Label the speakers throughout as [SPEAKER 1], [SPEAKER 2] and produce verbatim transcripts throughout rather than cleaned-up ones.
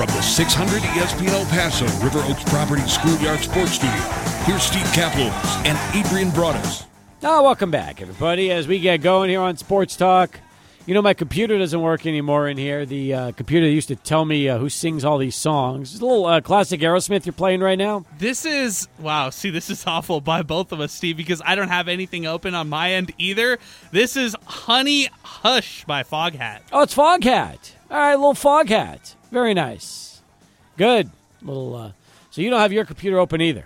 [SPEAKER 1] From the six hundred E S P N El Paso River Oaks Property Schoolyard Sports Studio, here's Steve Kaplos and Adrian Broadus.
[SPEAKER 2] Oh, welcome back, everybody, as we get going here on Sports Talk. You know, my computer doesn't work anymore in here. The uh, computer used to tell me uh, who sings all these songs. It's a little uh, classic Aerosmith you're playing right now.
[SPEAKER 3] This is, wow, see, this is awful by both of us, Steve, because I don't have anything open on my end either. This is Honey Hush by Foghat.
[SPEAKER 2] Oh, it's Foghat. All right, little Foghat. Very nice. Good. Little. Uh, so you don't have your computer open either.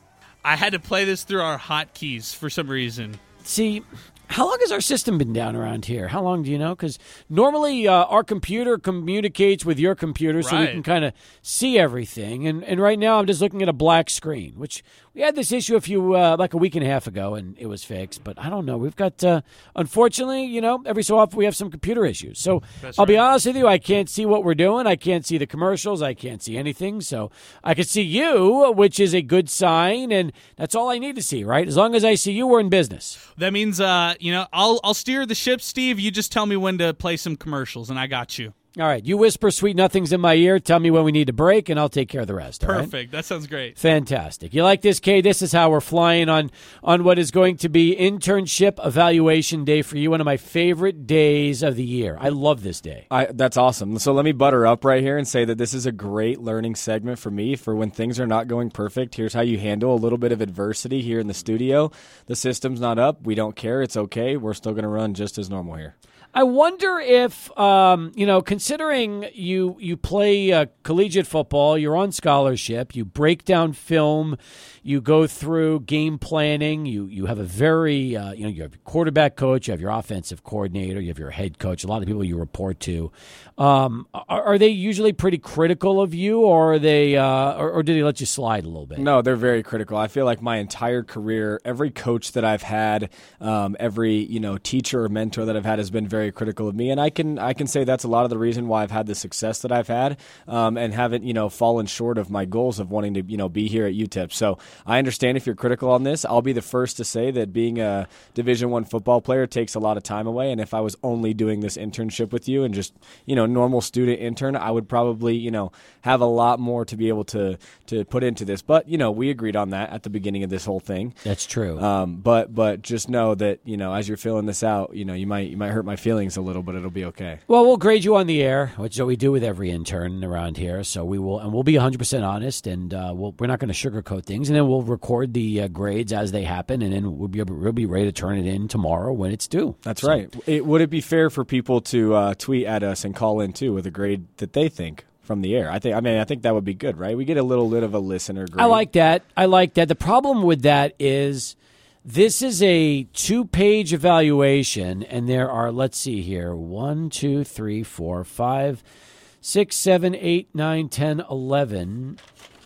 [SPEAKER 3] I had to play this through our hotkeys for some reason.
[SPEAKER 2] See, how long has our system been down around here? How long do you know? Because normally uh, our computer communicates with your computer so
[SPEAKER 3] right.
[SPEAKER 2] we can kind of see everything. And and right now I'm just looking at a black screen, which we had this issue a few, uh, like a week and a half ago, and it was fixed. But I don't know. We've got, uh, unfortunately, you know, every so often we have some computer issues. So
[SPEAKER 3] That's
[SPEAKER 2] I'll
[SPEAKER 3] right.
[SPEAKER 2] be honest with you, I can't see what we're doing. I can't see the commercials. I can't see anything. So I can see you, which is a good sign, and that's all I need to see, right? As long as I see you, we're in business.
[SPEAKER 3] That means, uh, you know, I'll I'll steer the ship, Steve. You just tell me when to play some commercials, and I got you.
[SPEAKER 2] All right. You whisper sweet nothings in my ear. Tell me when we need to break, and I'll take care of the rest. all right?
[SPEAKER 3] Perfect. That sounds great.
[SPEAKER 2] Fantastic. You like this, Kay? This is how we're flying on, on what is going to be internship evaluation day for you, one of my favorite days of the year. I love this day.
[SPEAKER 4] I, that's awesome. So let me butter up right here and say that this is a great learning segment for me for when things are not going perfect. Here's how you handle a little bit of adversity here in the studio. The system's not up. We don't care. It's okay. We're still going to run just as normal here.
[SPEAKER 2] I wonder if, um, you know, considering you you play uh, collegiate football, you're on scholarship, you break down film, you go through game planning, you you have a very, uh, you know, you have your quarterback coach, you have your offensive coordinator, you have your head coach, a lot of people you report to. Um, are, are they usually pretty critical of you, or are they, uh, or, or do they let you slide a little bit?
[SPEAKER 4] No, they're very critical. I feel like my entire career, every coach that I've had, um, every you know teacher or mentor that I've had has been very critical of me, and I can I can say that's a lot of the reason why I've had the success that I've had, um, and haven't you know fallen short of my goals of wanting to you know be here at U T E P. So I understand if you're critical on this. I'll be the first to say that being a Division One football player takes a lot of time away, and if I was only doing this internship with you and just you know normal student intern, I would probably you know have a lot more to be able to to put into this. But you know we agreed on that at the beginning of this whole thing.
[SPEAKER 2] That's true.
[SPEAKER 4] Um, but but just know that you know as you're filling this out, you know you might you might hurt my feelings a little, but it'll be okay.
[SPEAKER 2] Well, we'll grade you on the air, which is what we do with every intern around here. So we will, and we'll be one hundred percent honest, and uh, we'll, we're not going to sugarcoat things. And then we'll record the uh, grades as they happen, and then we'll be able, we'll be ready to turn it in tomorrow when it's due.
[SPEAKER 4] That's
[SPEAKER 2] so.
[SPEAKER 4] right. It, would it be fair for people to uh, tweet at us and call in too with a grade that they think from the air? I think. I mean, I think that would be good, right? We get a little bit of a listener grade.
[SPEAKER 2] I like that. I like that. The problem with that is this is a two-page evaluation, and there are, let's see here, one, two, three, four, five, six, seven, eight, nine, ten, eleven,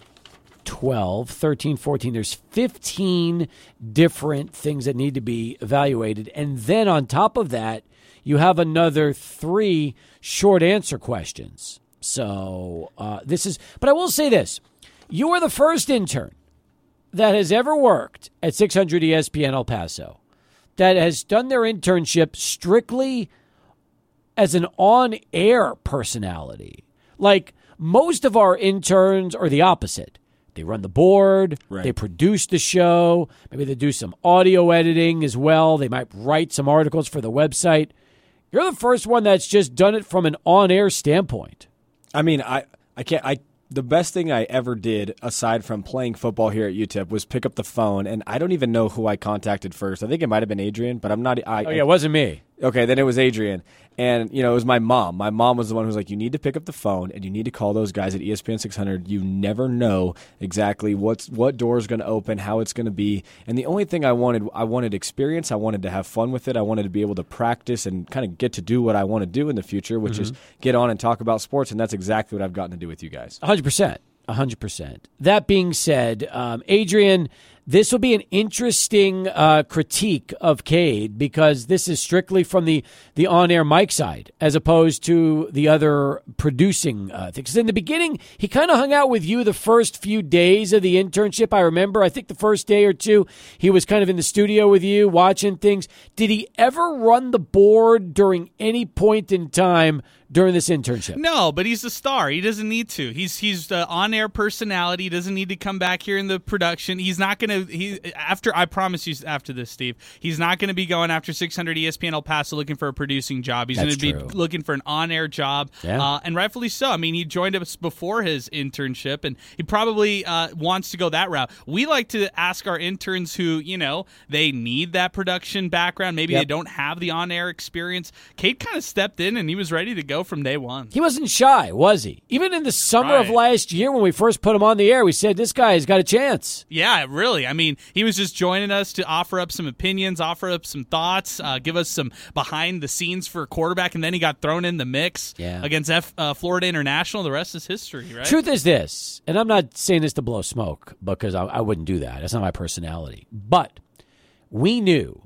[SPEAKER 2] twelve, thirteen, fourteen. There's fifteen different things that need to be evaluated. And then on top of that, you have another three short answer questions. So uh, this is, but I will say this. You are the first intern that has ever worked at six hundred E S P N El Paso that has done their internship strictly as an on-air personality. Like, most of our interns are the opposite. They run the board,
[SPEAKER 4] right.
[SPEAKER 2] They produce the show, maybe they do some audio editing as well, they might write some articles for the website. You're the first one that's just done it from an on-air standpoint.
[SPEAKER 4] I mean, I, I can't. I the best thing I ever did, aside from playing football here at U T E P, was pick up the phone, and I don't even know who I contacted first. I think it might have been Adrian, but I'm not. I,
[SPEAKER 2] oh yeah, it wasn't me.
[SPEAKER 4] Okay, then it was Adrian. And, you know, it was my mom. My mom was the one who was like, you need to pick up the phone and you need to call those guys at E S P N six hundred. You never know exactly what's what door is going to open, how it's going to be. And the only thing I wanted, I wanted experience. I wanted to have fun with it. I wanted to be able to practice and kind of get to do what I want to do in the future, which mm-hmm. is get on and talk about sports. And that's exactly what I've gotten to do with you guys.
[SPEAKER 2] one hundred percent. one hundred percent. That being said, um, Adrian, this will be an interesting uh, critique of Cade because this is strictly from the, the on-air mic side as opposed to the other producing uh, things. In the beginning, he kind of hung out with you the first few days of the internship. I remember, I think the first day or two, he was kind of in the studio with you watching things. Did he ever run the board during any point in time during this internship.
[SPEAKER 3] No, but he's a star. He doesn't need to. He's he's the on-air personality. He doesn't need to come back here in the production. He's not going to he after I promise you after this, Steve. He's not going to be going after six hundred E S P N El Paso looking for a producing job. He's going to be looking for an on-air job.
[SPEAKER 2] Yeah.
[SPEAKER 3] Uh, and rightfully so. I mean, he joined us before his internship, and he probably uh, wants to go that route. We like to ask our interns who, you know, they need that production background. Maybe
[SPEAKER 2] yep.
[SPEAKER 3] they don't have the on-air experience. Cade kind of stepped in, and he was ready to go from day one.
[SPEAKER 2] He wasn't shy, was he? Even in the summer
[SPEAKER 3] right.
[SPEAKER 2] of last year when we first put him on the air, we said, this guy's got a chance.
[SPEAKER 3] Yeah, really. I mean, he was just joining us to offer up some opinions, offer up some thoughts, uh, give us some behind-the-scenes for a quarterback, and then he got thrown in the mix
[SPEAKER 2] yeah.
[SPEAKER 3] against F, uh, Florida International. The rest is history, right?
[SPEAKER 2] Truth is this, and I'm not saying this to blow smoke because I, I wouldn't do that. That's not my personality. But we knew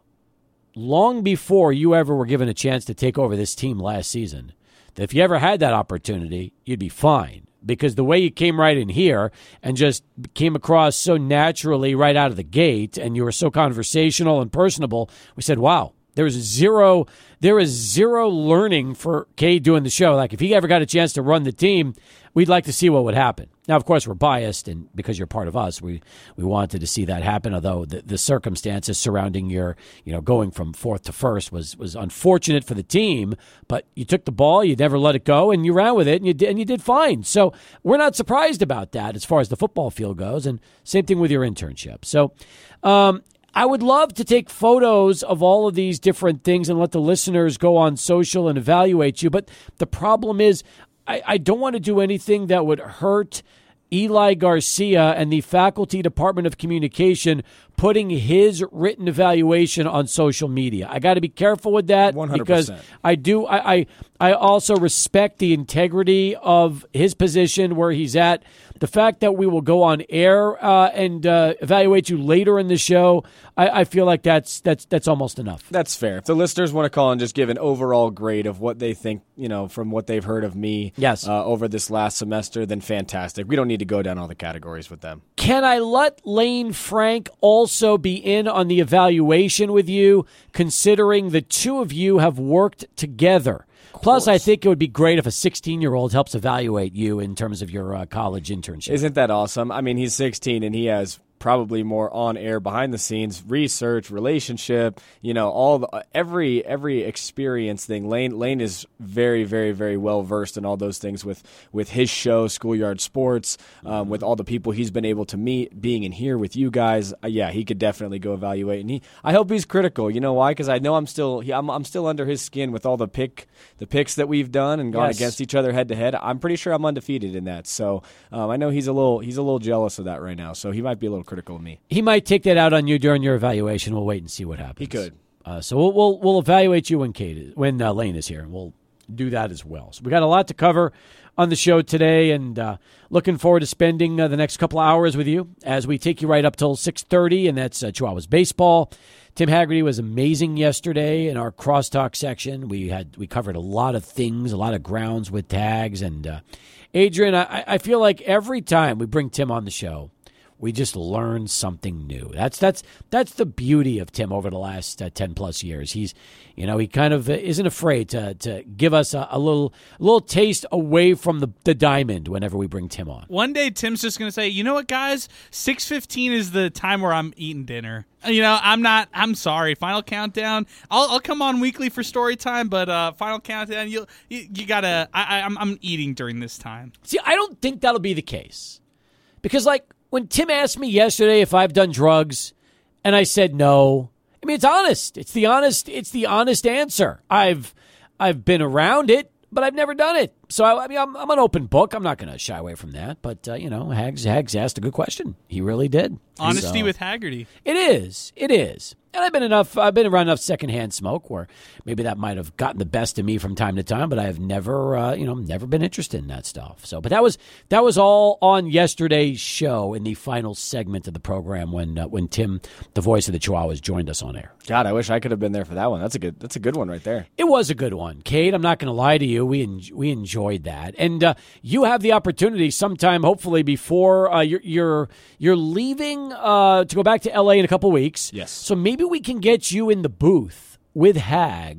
[SPEAKER 2] long before you ever were given a chance to take over this team last season that if you ever had that opportunity, you'd be fine. Because the way you came right in here and just came across so naturally right out of the gate, and you were so conversational and personable, we said, wow, there is zero, there is zero learning for Cade doing the show. Like, if he ever got a chance to run the team, we'd like to see what would happen. Now, of course, we're biased, and because you're part of us, we, we wanted to see that happen, although the, the circumstances surrounding your, you know, going from fourth to first was was unfortunate for the team, but you took the ball, you never let it go, and you ran with it, and you did, and you did fine. So we're not surprised about that as far as the football field goes, and same thing with your internship. So um, I would love to take photos of all of these different things and let the listeners go on social and evaluate you, but the problem is I, I don't want to do anything that would hurt Eli Garcia and the Faculty Department of Communication putting his written evaluation on social media. I got to be careful with that
[SPEAKER 4] one hundred percent.
[SPEAKER 2] because I do. I, I I also respect the integrity of his position where he's at. The fact that we will go on air uh, and uh, evaluate you later in the show, I, I feel like that's that's that's almost enough.
[SPEAKER 4] That's fair. If the listeners want to call and just give an overall grade of what they think, you know, from what they've heard of me
[SPEAKER 2] yes.
[SPEAKER 4] uh, over this last semester, then fantastic. We don't need to go down all the categories with them.
[SPEAKER 2] Can I let Lane Frank also be in on the evaluation with you, considering the two of you have worked together? Plus, I think it would be great if a sixteen-year-old helps evaluate you in terms of your uh, college internship.
[SPEAKER 4] Isn't that awesome? I mean, he's sixteen and he has probably more on-air, behind-the-scenes research, relationship, you know, all the, every every experience thing. Lane Lane is very, very, very well-versed in all those things with, with his show, Schoolyard Sports, um, with all the people he's been able to meet, being in here with you guys. Uh, yeah, he could definitely go evaluate. And he, I hope he's critical. You know why? Because I know I'm still he, I'm, I'm still under his skin with all the pick the picks that we've done and gone
[SPEAKER 2] yes.
[SPEAKER 4] against each other head-to-head. I'm pretty sure I'm undefeated in that. So um, I know he's a little he's a little jealous of that right now. So he might be a little critical of me.
[SPEAKER 2] He might take that out on you during your evaluation. We'll wait and see what happens.
[SPEAKER 4] He could.
[SPEAKER 2] Uh, so we'll, we'll we'll evaluate you when Kate is, when uh, Lane is here, and we'll do that as well. So we got a lot to cover on the show today, and uh, looking forward to spending uh, the next couple of hours with you as we take you right up till six thirty, and that's uh, Chihuahuas baseball. Tim Haggerty was amazing yesterday in our crosstalk section. We had we covered a lot of things, a lot of grounds with tags, and uh, Adrian, I, I feel like every time we bring Tim on the show, we just learn something new. That's that's that's the beauty of Tim over the last uh, ten plus years. He's, you know, he kind of isn't afraid to to give us a, a little a little taste away from the, the diamond whenever we bring Tim on.
[SPEAKER 3] One day Tim's just going to say, you know what, guys, six fifteen is the time where I'm eating dinner. You know, I'm not. I'm sorry. Final Countdown. I'll I'll come on weekly for story time, but uh, Final Countdown, you you, you gotta. I, I I'm I'm eating during this time.
[SPEAKER 2] See, I don't think that'll be the case, because like. When Tim asked me yesterday if I've done drugs, and I said no, I mean, it's honest. It's the honest. It's the honest answer. I've I've been around it, but I've never done it. So I, I mean, I'm, I'm an open book. I'm not going to shy away from that. But uh, you know, Hags Hags asked a good question. He really did.
[SPEAKER 3] Honesty
[SPEAKER 2] so,
[SPEAKER 3] with Haggerty.
[SPEAKER 2] It is. It is. And I've been enough. I've been around enough secondhand smoke where maybe that might have gotten the best of me from time to time, but I have never, uh, you know, never been interested in that stuff. So, but that was that was all on yesterday's show in the final segment of the program when uh, when Tim, the voice of the Chihuahuas, joined us on air.
[SPEAKER 4] God, I wish I could have been there for that one. That's a good. That's a good one right there.
[SPEAKER 2] It was a good one, Kate. I'm not going to lie to you. We en- we enjoyed that, and uh, you have the opportunity sometime, hopefully before uh, you're you're you're leaving uh, to go back to L A in a couple weeks.
[SPEAKER 4] Yes.
[SPEAKER 2] So maybe we can get you in the booth with Hags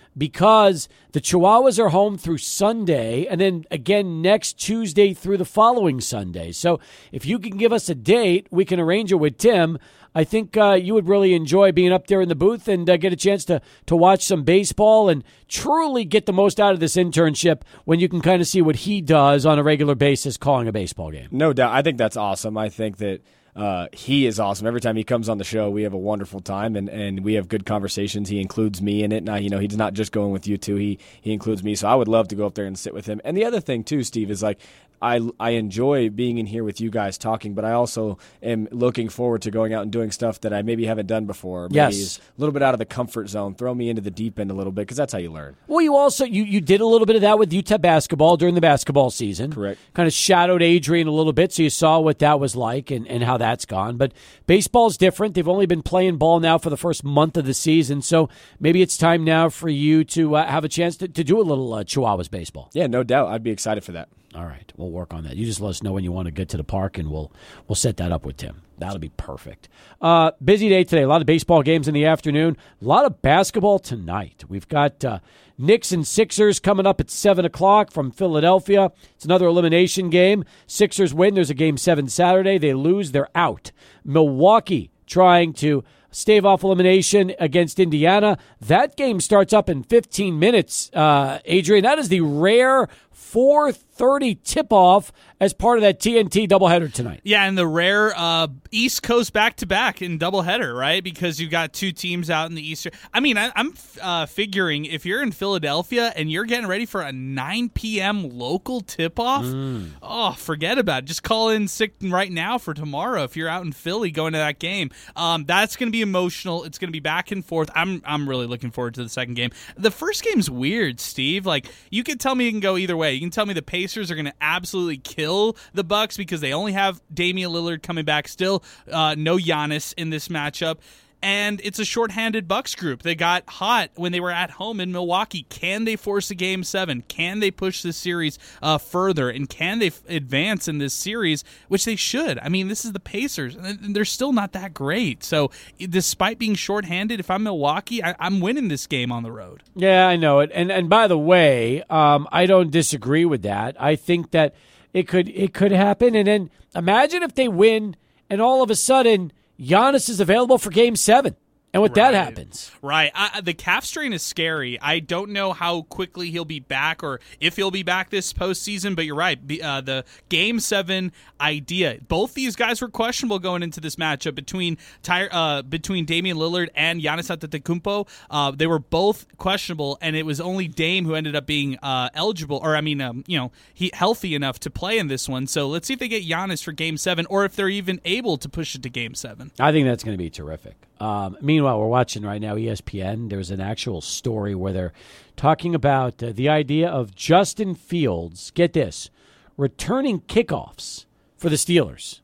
[SPEAKER 2] because the Chihuahuas are home through Sunday and then again next Tuesday through the following Sunday. So if you can give us a date, we can arrange it with Tim. I think uh, you would really enjoy being up there in the booth and uh, get a chance to, to watch some baseball and truly get the most out of this internship when you can kind of see what he does on a regular basis calling a baseball game.
[SPEAKER 4] No doubt. I think that's awesome. I think that Uh, he is awesome. Every time he comes on the show, we have a wonderful time, and, and we have good conversations. He includes me in it. And I, you know, he's not just going with you two. He he includes me. So I would love to go up there and sit with him. And the other thing too, Steve, is like I I enjoy being in here with you guys talking, but I also am looking forward to going out and doing stuff that I maybe haven't done before. Maybe
[SPEAKER 2] Yes.
[SPEAKER 4] is a little bit out of the comfort zone. Throw me into the deep end a little bit, because that's how you learn.
[SPEAKER 2] Well, you also you, you did a little bit of that with U T E P basketball during the basketball season.
[SPEAKER 4] Correct.
[SPEAKER 2] Kind of shadowed Adrian a little bit, so you saw what that was like and, and how that's gone. But baseball's different. They've only been playing ball now for the first month of the season, so maybe it's time now for you to uh, have a chance to, to do a little uh, Chihuahuas baseball.
[SPEAKER 4] Yeah, no doubt. I'd be excited for that.
[SPEAKER 2] All right, we'll work on that. You just let us know when you want to get to the park, and we'll we'll set that up with Tim. That'll be perfect. Uh, busy day today. A lot of baseball games in the afternoon. A lot of basketball tonight. We've got uh, Knicks and Sixers coming up at seven o'clock from Philadelphia. It's another elimination game. Sixers win. There's a game seven Saturday. They lose. They're out. Milwaukee trying to stave off elimination against Indiana. That game starts up in fifteen minutes, uh, Adrian. That is the rare four thirty tip-off as part of that T N T doubleheader tonight.
[SPEAKER 3] Yeah, and the rare uh, East Coast back-to-back in doubleheader, right? Because you've got two teams out in the Eastern. I mean, I, I'm uh, figuring if you're in Philadelphia and you're getting ready for a nine p.m. local tip-off, mm. oh, forget about it. Just call in sick right now for tomorrow if you're out in Philly going to that game. Um, that's going to be emotional. It's going to be back and forth. I'm I'm really looking forward to the second game. The first game's weird, Steve. Like, you can tell me it can go either way. You can tell me the Pacers are going to absolutely kill the Bucks because they only have Damian Lillard coming back still. Uh, no Giannis in this matchup. And it's a shorthanded Bucks group. They got hot when they were at home in Milwaukee. Can they force a game seven? Can they push this series uh, further? And can they f- advance in this series, which they should? I mean, this is the Pacers, and they're still not that great. So despite being shorthanded, if I'm Milwaukee, I- I'm winning this game on the road.
[SPEAKER 2] Yeah, I know it. And and by the way, um, I don't disagree with that. I think that it could it could happen. And then imagine if they win, and all of a sudden Giannis is available for game seven. And what
[SPEAKER 3] right.
[SPEAKER 2] that happens.
[SPEAKER 3] Right. I, the calf strain is scary. I don't know how quickly he'll be back or if he'll be back this postseason, but you're right. Uh, the game seven idea. Both these guys were questionable going into this matchup between Ty, uh, between Damian Lillard and Giannis Antetokounmpo. Uh, they were both questionable, and it was only Dame who ended up being uh, eligible, or I mean, um, you know, he healthy enough to play in this one. So let's see if they get Giannis for game seven, or if they're even able to push it to game seven.
[SPEAKER 2] I think that's going to be terrific. Um, meanwhile, we're watching right now E S P N. There's an actual story where they're talking about uh, the idea of Justin Fields, get this, returning kickoffs for the Steelers.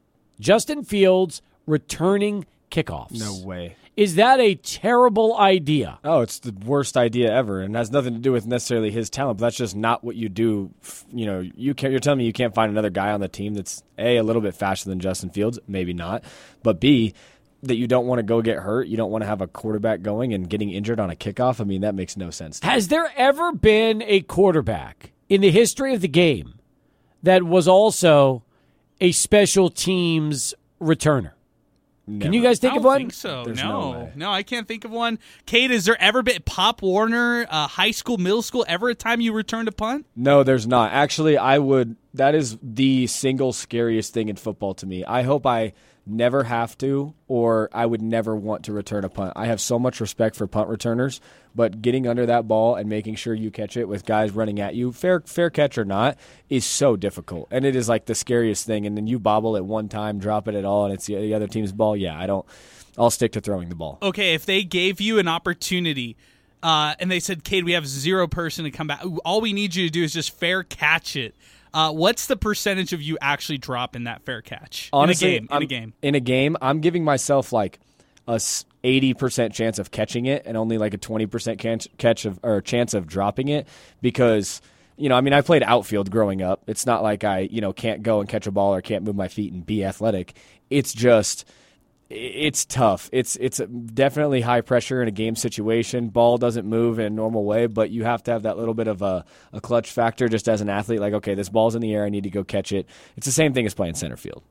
[SPEAKER 2] Justin Fields returning kickoffs.
[SPEAKER 4] No way.
[SPEAKER 2] Is that a terrible idea?
[SPEAKER 4] Oh, it's the worst idea ever, and has nothing to do with necessarily his talent. But that's just not what you do. You know, you can't, you're telling me you can't find another guy on the team that's A, a little bit faster than Justin Fields, maybe not, but B, that you don't want to go get hurt. You don't want to have a quarterback going and getting injured on a kickoff. I mean, that makes no sense.
[SPEAKER 2] Has there ever been a quarterback in the history of the game that was also a special teams returner?
[SPEAKER 4] Never.
[SPEAKER 2] Can you guys think
[SPEAKER 3] I
[SPEAKER 2] of
[SPEAKER 3] don't
[SPEAKER 2] one?
[SPEAKER 3] think so.
[SPEAKER 4] There's
[SPEAKER 3] no,
[SPEAKER 4] no way.
[SPEAKER 3] no, I can't think of one. Kate, has there ever been Pop Warner, uh, high school, middle school, ever a time you returned a punt?
[SPEAKER 4] No, there's not. Actually, I would. That is the single scariest thing in football to me. I hope I never have to, or I would never want to return a punt. I have so much respect for punt returners, but getting under that ball and making sure you catch it with guys running at you, fair fair catch or not, is so difficult. And it is like the scariest thing. And then you bobble it one time, drop it at all, and it's the, the other team's ball. Yeah, I don't. I'll stick to throwing the ball.
[SPEAKER 3] Okay, if they gave you an opportunity uh, and they said, Kate, we have zero person to come back. All we need you to do is just fair catch it. Uh, what's the percentage of you actually dropping that fair catch
[SPEAKER 4] Honestly,
[SPEAKER 3] in a game? In a game,
[SPEAKER 4] in a game, I'm giving myself like a eighty percent chance of catching it, and only like a twenty percent catch of or chance of dropping it, because you know, I mean, I played outfield growing up. It's not like I you know can't go and catch a ball or can't move my feet and be athletic. It's just It's tough. It's it's definitely high pressure in a game situation. Ball doesn't move in a normal way, but you have to have that little bit of a, a clutch factor just as an athlete. Like, okay, this ball's in the air. I need to go catch it. It's the same thing as playing center field.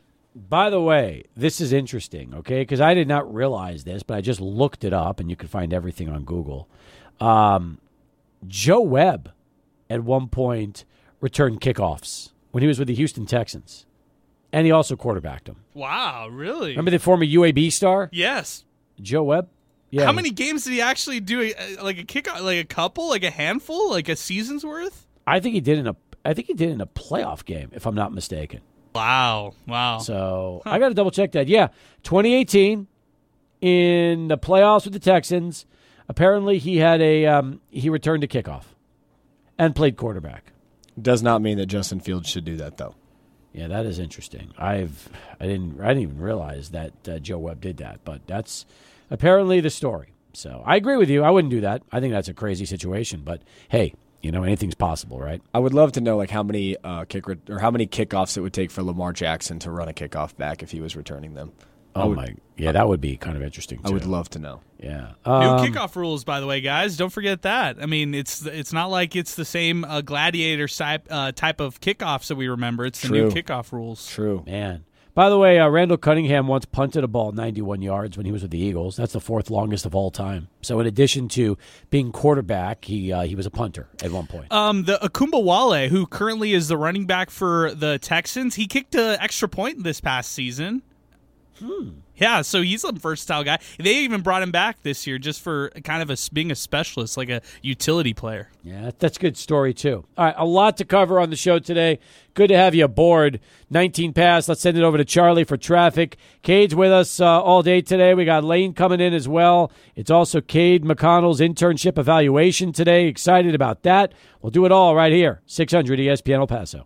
[SPEAKER 2] By the way, this is interesting, okay, because I did not realize this, but I just looked it up, and you can find everything on Google. Um, Joe Webb at one point returned kickoffs when he was with the Houston Texans. And he also quarterbacked him.
[SPEAKER 3] Wow, really?
[SPEAKER 2] Remember the former U A B star?
[SPEAKER 3] Yes.
[SPEAKER 2] Joe Webb? Yeah.
[SPEAKER 3] How many games did he actually do? Like a kick, like a couple, like a handful, like a season's worth?
[SPEAKER 2] I think he did in a. I think he did in a playoff game, if I'm not mistaken.
[SPEAKER 3] Wow! Wow!
[SPEAKER 2] So huh. I got to double check that. Yeah, twenty eighteen in the playoffs with the Texans. Apparently, he had a. Um, he returned a kickoff, and played quarterback.
[SPEAKER 4] Does not mean that Justin Fields should do that, though.
[SPEAKER 2] Yeah, that is interesting. I've I didn't I didn't even realize that uh, Joe Webb did that, but that's apparently the story. So I agree with you. I wouldn't do that. I think that's a crazy situation. But hey, you know, anything's possible, right?
[SPEAKER 4] I would love to know like how many uh, kick re- or how many kickoffs it would take for Lamar Jackson to run a kickoff back if he was returning them.
[SPEAKER 2] Oh would, my, yeah, that would be kind of interesting too.
[SPEAKER 4] I would love to know.
[SPEAKER 2] Yeah,
[SPEAKER 3] um, new kickoff rules, by the way, guys. Don't forget that. I mean, it's it's not like it's the same uh, gladiator type uh, type of kickoffs that we remember. It's
[SPEAKER 4] True.
[SPEAKER 3] the new kickoff rules.
[SPEAKER 4] True,
[SPEAKER 2] man. By the way, uh, Randall Cunningham once punted a ball ninety-one yards when he was with the Eagles. That's the fourth longest of all time. So in addition to being quarterback, he uh, he was a punter at one point.
[SPEAKER 3] Um, the Akumba Wale, who currently is the running back for the Texans, he kicked an extra point this past season.
[SPEAKER 2] Hmm.
[SPEAKER 3] Yeah, so he's a versatile guy. They even brought him back this year just for kind of a, being a specialist, like a utility player.
[SPEAKER 2] Yeah, that's a good story, too. All right, a lot to cover on the show today. Good to have you aboard. nineteen past. Let's send it over to Charlie for traffic. Cade's with us uh, all day today. We got Lane coming in as well. It's also Cade McConnell's internship evaluation today. Excited about that. We'll do it all right here. six hundred E S P N El Paso.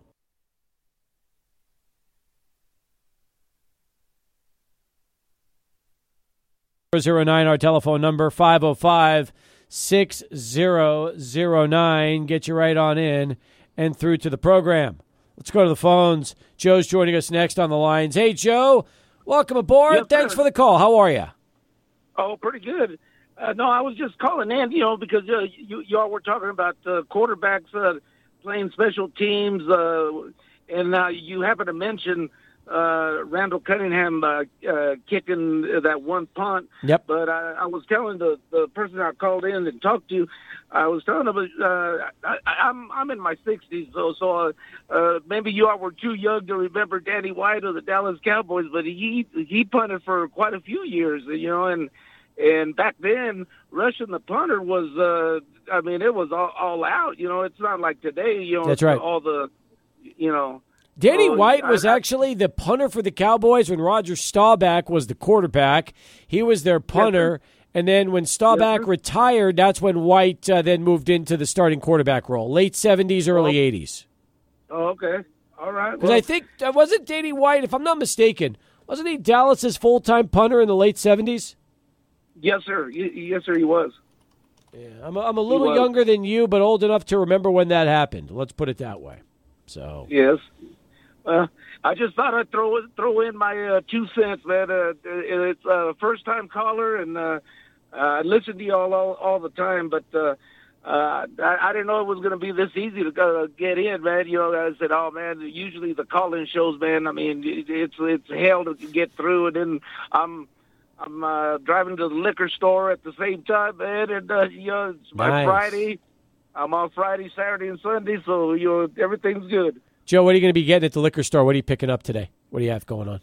[SPEAKER 2] zero nine our telephone number, five oh five, six oh oh nine. Get you right on in and through to the program. Let's go to the phones. Joe's joining us next on the lines. Hey, Joe, welcome aboard.
[SPEAKER 5] Yes,
[SPEAKER 2] Thanks
[SPEAKER 5] sir.
[SPEAKER 2] for the call. How are you?
[SPEAKER 5] Oh, pretty good. Uh, no, I was just calling in, you know, because uh, you y'all were talking about uh, quarterbacks uh, playing special teams, uh, and uh, you happened to mention uh, Randall Cunningham uh, uh, kicking that one punt.
[SPEAKER 2] Yep.
[SPEAKER 5] But I, I was telling the, the person I called in and talked to, I was telling them uh, I, I'm I'm in my sixties, so so uh, uh, maybe you all were too young to remember Danny White of the Dallas Cowboys, but he he punted for quite a few years, you know, and and back then rushing the punter was uh, I mean it was all, all out, you know. It's not like today, you know.
[SPEAKER 2] That's right.
[SPEAKER 5] All the, you know.
[SPEAKER 2] Danny
[SPEAKER 5] Oh,
[SPEAKER 2] White
[SPEAKER 5] I-
[SPEAKER 2] was
[SPEAKER 5] I-
[SPEAKER 2] actually the punter for the Cowboys when Roger Staubach was the quarterback. He was their punter, and then when Staubach
[SPEAKER 5] Yes, sir.
[SPEAKER 2] retired, that's when White uh, then moved into the starting quarterback role. Late seventies, early eighties.
[SPEAKER 5] Oh, okay. All right.
[SPEAKER 2] Because
[SPEAKER 5] Well,
[SPEAKER 2] I think, uh, wasn't Danny White, if I'm not mistaken, wasn't he Dallas's full-time punter in the late seventies?
[SPEAKER 5] yes, sir. Y- Yes, sir. He was.
[SPEAKER 2] Yeah, I'm a, I'm a little
[SPEAKER 5] was.
[SPEAKER 2] younger than you, but old enough to remember when that happened. Let's put it that way. So,
[SPEAKER 5] Yes. Uh, I just thought I'd throw throw in my uh, two cents, man. Uh, it's a first time caller, and uh, I listen to you all, all all the time. But uh, uh, I, I didn't know it was going to be this easy to uh, get in, man. You know, I said, "Oh, man." Usually the call-in shows, man. I mean, it, it's it's hell to get through, and then I'm I'm uh, driving to the liquor store at the same time, man. And uh, you know, it's my
[SPEAKER 2] Nice.
[SPEAKER 5] Friday. I'm on Friday, Saturday, and Sunday, so you know everything's good.
[SPEAKER 2] Joe, what are you going to be getting at the liquor store? What are you picking up today? What do you have going on?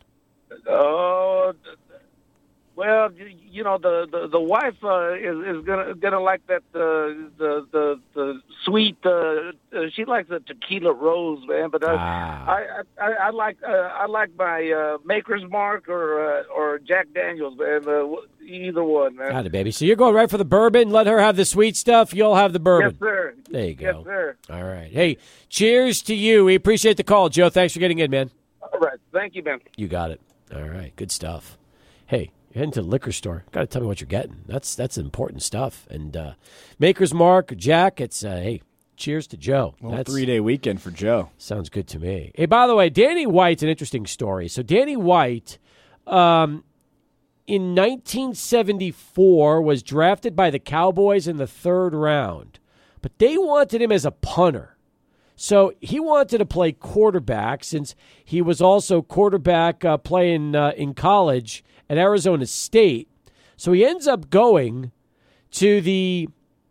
[SPEAKER 5] Oh, well, you- you know the the, the wife uh, is is gonna gonna like that uh, the the the sweet. Uh, uh, she likes a tequila rose, man. But uh,
[SPEAKER 2] Ah.
[SPEAKER 5] I, I I like uh, I like my uh, Maker's Mark or uh, or Jack Daniels, man. Uh, either one, man.
[SPEAKER 2] Got it, baby. So you're going right for the bourbon. Let her have the sweet stuff. You'll have the bourbon.
[SPEAKER 5] Yes, sir.
[SPEAKER 2] There you go.
[SPEAKER 5] Yes, sir.
[SPEAKER 2] All right. Hey, cheers to you. We appreciate the call, Joe. Thanks for getting in, man.
[SPEAKER 5] All right. Thank you, man.
[SPEAKER 2] You got it. All right. Good stuff. Hey, you're heading to the liquor store. Got to tell me what you're getting. That's that's important stuff. And uh, Maker's Mark, Jack, it's, uh, hey, cheers to Joe.
[SPEAKER 4] Well,
[SPEAKER 2] That's-
[SPEAKER 4] three-day weekend for Joe.
[SPEAKER 2] Sounds good to me. Hey, by the way, Danny White's an interesting story. So Danny White, um, in nineteen seventy-four was drafted by the Cowboys in the third round, but they wanted him as a punter. So he wanted to play quarterback since he was also quarterback uh, playing uh, in college at Arizona State. So he ends up going to the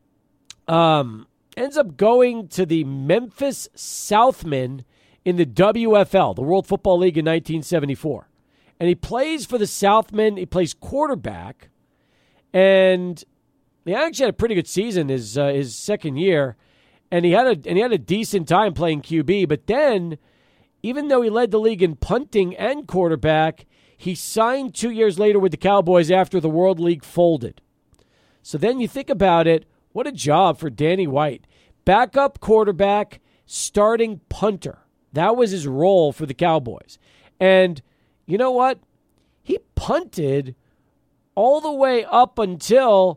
[SPEAKER 2] um, ends up going to the Memphis Southmen in the W F L, the World Football League, in nineteen seventy-four. And he plays for the Southmen. He plays quarterback. And he actually had a pretty good season his uh, his second year. And he had a and he had a decent time playing Q B. But then, even though he led the league in punting and quarterback, he signed two years later with the Cowboys after the World League folded. So then you think about it, what a job for Danny White. Backup quarterback, starting punter. That was his role for the Cowboys. And you know what? He punted all the way up until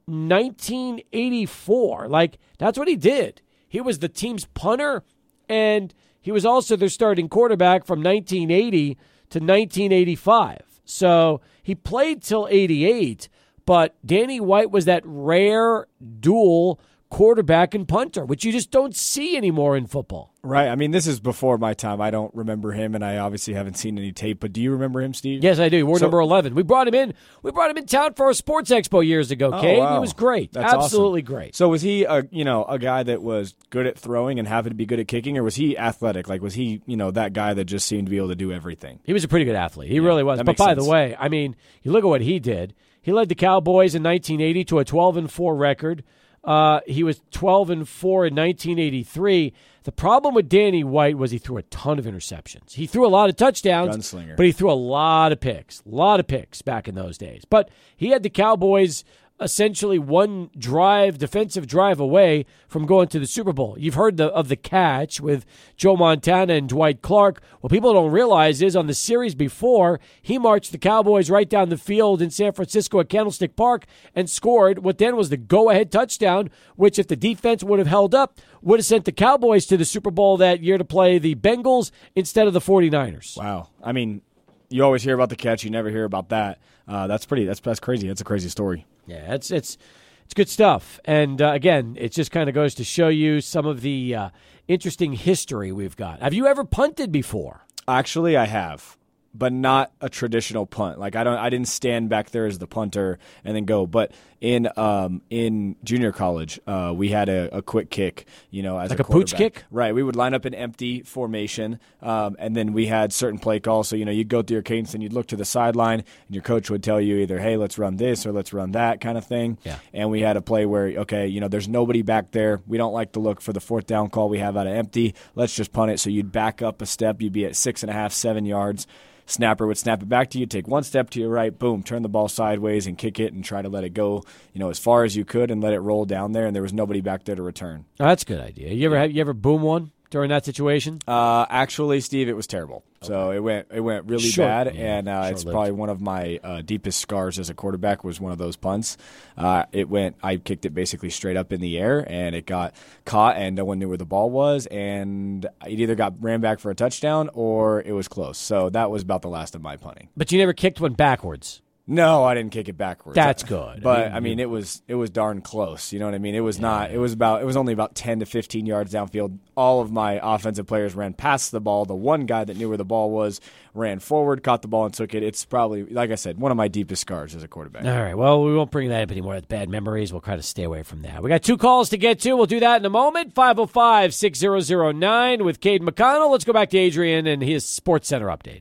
[SPEAKER 2] nineteen eighty-four. Like, that's what he did. He was the team's punter, and he was also their starting quarterback from nineteen eighty to nineteen eighty-five. So he played till eighty-eight, but Danny White was that rare dual quarterback and punter, which you just don't see anymore in football.
[SPEAKER 4] Right. I mean, this is before my time. I don't remember him, and I obviously haven't seen any tape. But do you remember him, Steve?
[SPEAKER 2] Yes, I do. We're
[SPEAKER 4] so,
[SPEAKER 2] number eleven. We brought him in. We brought him in town for our sports expo years ago,
[SPEAKER 4] oh,
[SPEAKER 2] Cade.
[SPEAKER 4] wow.
[SPEAKER 2] He was great.
[SPEAKER 4] That's
[SPEAKER 2] Absolutely
[SPEAKER 4] awesome.
[SPEAKER 2] great.
[SPEAKER 4] So was he a you know a guy that was good at throwing and happened to be good at kicking, or was he athletic? Like, was he you know that guy that just seemed to be able to do everything?
[SPEAKER 2] He was a pretty good athlete. He
[SPEAKER 4] yeah,
[SPEAKER 2] really was. But by
[SPEAKER 4] sense.
[SPEAKER 2] the way, I mean, you look at what he did. He led the Cowboys in nineteen eighty to a twelve and four record. Uh, he was twelve and four in nineteen eighty-three. The problem with Danny White was he threw a ton of interceptions. He threw a lot of touchdowns,
[SPEAKER 4] Gunslinger.
[SPEAKER 2] but he threw a lot of picks, a lot of picks back in those days. But he had the Cowboys essentially one drive, defensive drive away from going to the Super Bowl. You've heard the, of the catch with Joe Montana and Dwight Clark. What people don't realize is on the series before, he marched the Cowboys right down the field in San Francisco at Candlestick Park and scored what then was the go-ahead touchdown, which if the defense would have held up, would have sent the Cowboys to the Super Bowl that year to play the Bengals instead of the 49ers.
[SPEAKER 4] Wow. I mean, you always hear about the catch. You never hear about that. Uh, that's pretty. That's that's crazy. That's a crazy story.
[SPEAKER 2] Yeah, it's it's it's good stuff. And uh, again, it just kind of goes to show you some of the uh, interesting history we've got. Have you ever punted before?
[SPEAKER 4] Actually, I have, but not a traditional punt. Like I don't, I didn't stand back there as the punter and then go. But in um in junior college, uh, we had a, a quick kick. You know, as
[SPEAKER 2] like
[SPEAKER 4] a,
[SPEAKER 2] a pooch
[SPEAKER 4] quarterback.
[SPEAKER 2] kick.
[SPEAKER 4] Right. We would line up in empty formation, um, and then we had certain play calls. So you know, you'd go through your cadence and you'd look to the sideline, and your coach would tell you either, "Hey, let's run this" or "Let's run that" kind of thing.
[SPEAKER 2] Yeah.
[SPEAKER 4] And we had a play where, okay, you know, there's nobody back there. We don't like to look for the fourth down call we have out of empty. Let's just punt it. So you'd back up a step. You'd be at six and a half, seven yards. Snapper would snap it back to you, take one step to your right, boom, turn the ball sideways and kick it and try to let it go, you know, as far as you could and let it roll down there, and there was nobody back there to return.
[SPEAKER 2] Oh, that's a good idea. You ever have, you ever boom one during that situation?
[SPEAKER 4] Uh, actually, Steve, it was terrible. Okay. So it went it went really
[SPEAKER 2] Short,
[SPEAKER 4] bad,
[SPEAKER 2] yeah,
[SPEAKER 4] and uh, it's probably one of my uh, deepest scars as a quarterback was one of those punts. Uh, it went, I kicked it basically straight up in the air, and it got caught, and no one knew where the ball was, and it either got ran back for a touchdown or it was close. So that was about the last of my punting.
[SPEAKER 2] But you never kicked one backwards.
[SPEAKER 4] No, I didn't kick it backwards.
[SPEAKER 2] That's good.
[SPEAKER 4] But
[SPEAKER 2] I mean,
[SPEAKER 4] I mean, it was it was darn close. You know what I mean? It was yeah. not. It was about. It was only about ten to fifteen yards downfield. All of my offensive players ran past the ball. The one guy that knew where the ball was ran forward, caught the ball, and took it. It's probably, like I said, one of my deepest scars as a quarterback.
[SPEAKER 2] All right. Well, we won't bring that up anymore. That's bad memories. We'll try to stay away from that. We got two calls to get to. We'll do that in a moment. five oh five, six thousand nine with Cade McConnell. Let's go back to Adrian and his Sports Center update.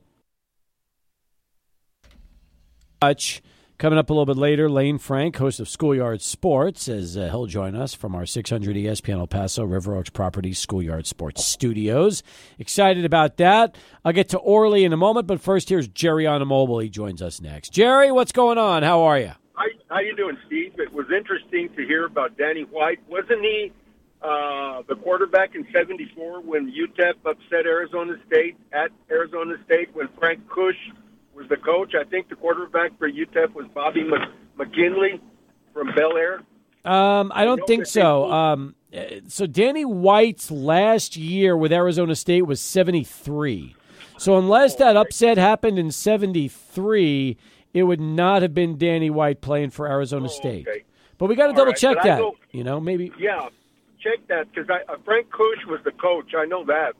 [SPEAKER 2] Much. Coming up a little bit later, Lane Frank, host of Schoolyard Sports, as uh, he'll join us from our six hundred E S P N El Paso River Oaks Properties Schoolyard Sports Studios. Excited about that. I'll get to Orly in a moment, but first here's Jerry on a mobile. He joins us next. Jerry, what's going on? How are you?
[SPEAKER 6] How, how you doing, Steve? It was interesting to hear about Danny White. Wasn't he uh, the quarterback in seventy-four when U T E P upset Arizona State at Arizona State when Frank Kush was the coach? I think the quarterback for U T E P was Bobby McKinley from Bel Air.
[SPEAKER 2] Um, I don't think so. Um, so Danny White's last year with Arizona State was seventy-three. So unless that upset happened in seventy-three, it would not have been Danny White playing for Arizona
[SPEAKER 6] Oh,
[SPEAKER 2] State.
[SPEAKER 6] okay.
[SPEAKER 2] But we got to
[SPEAKER 6] All
[SPEAKER 2] double
[SPEAKER 6] right,
[SPEAKER 2] check
[SPEAKER 6] but I
[SPEAKER 2] that.
[SPEAKER 6] know-
[SPEAKER 2] You know, maybe.
[SPEAKER 6] Yeah, check that because uh, Frank Kush was the coach. I know that.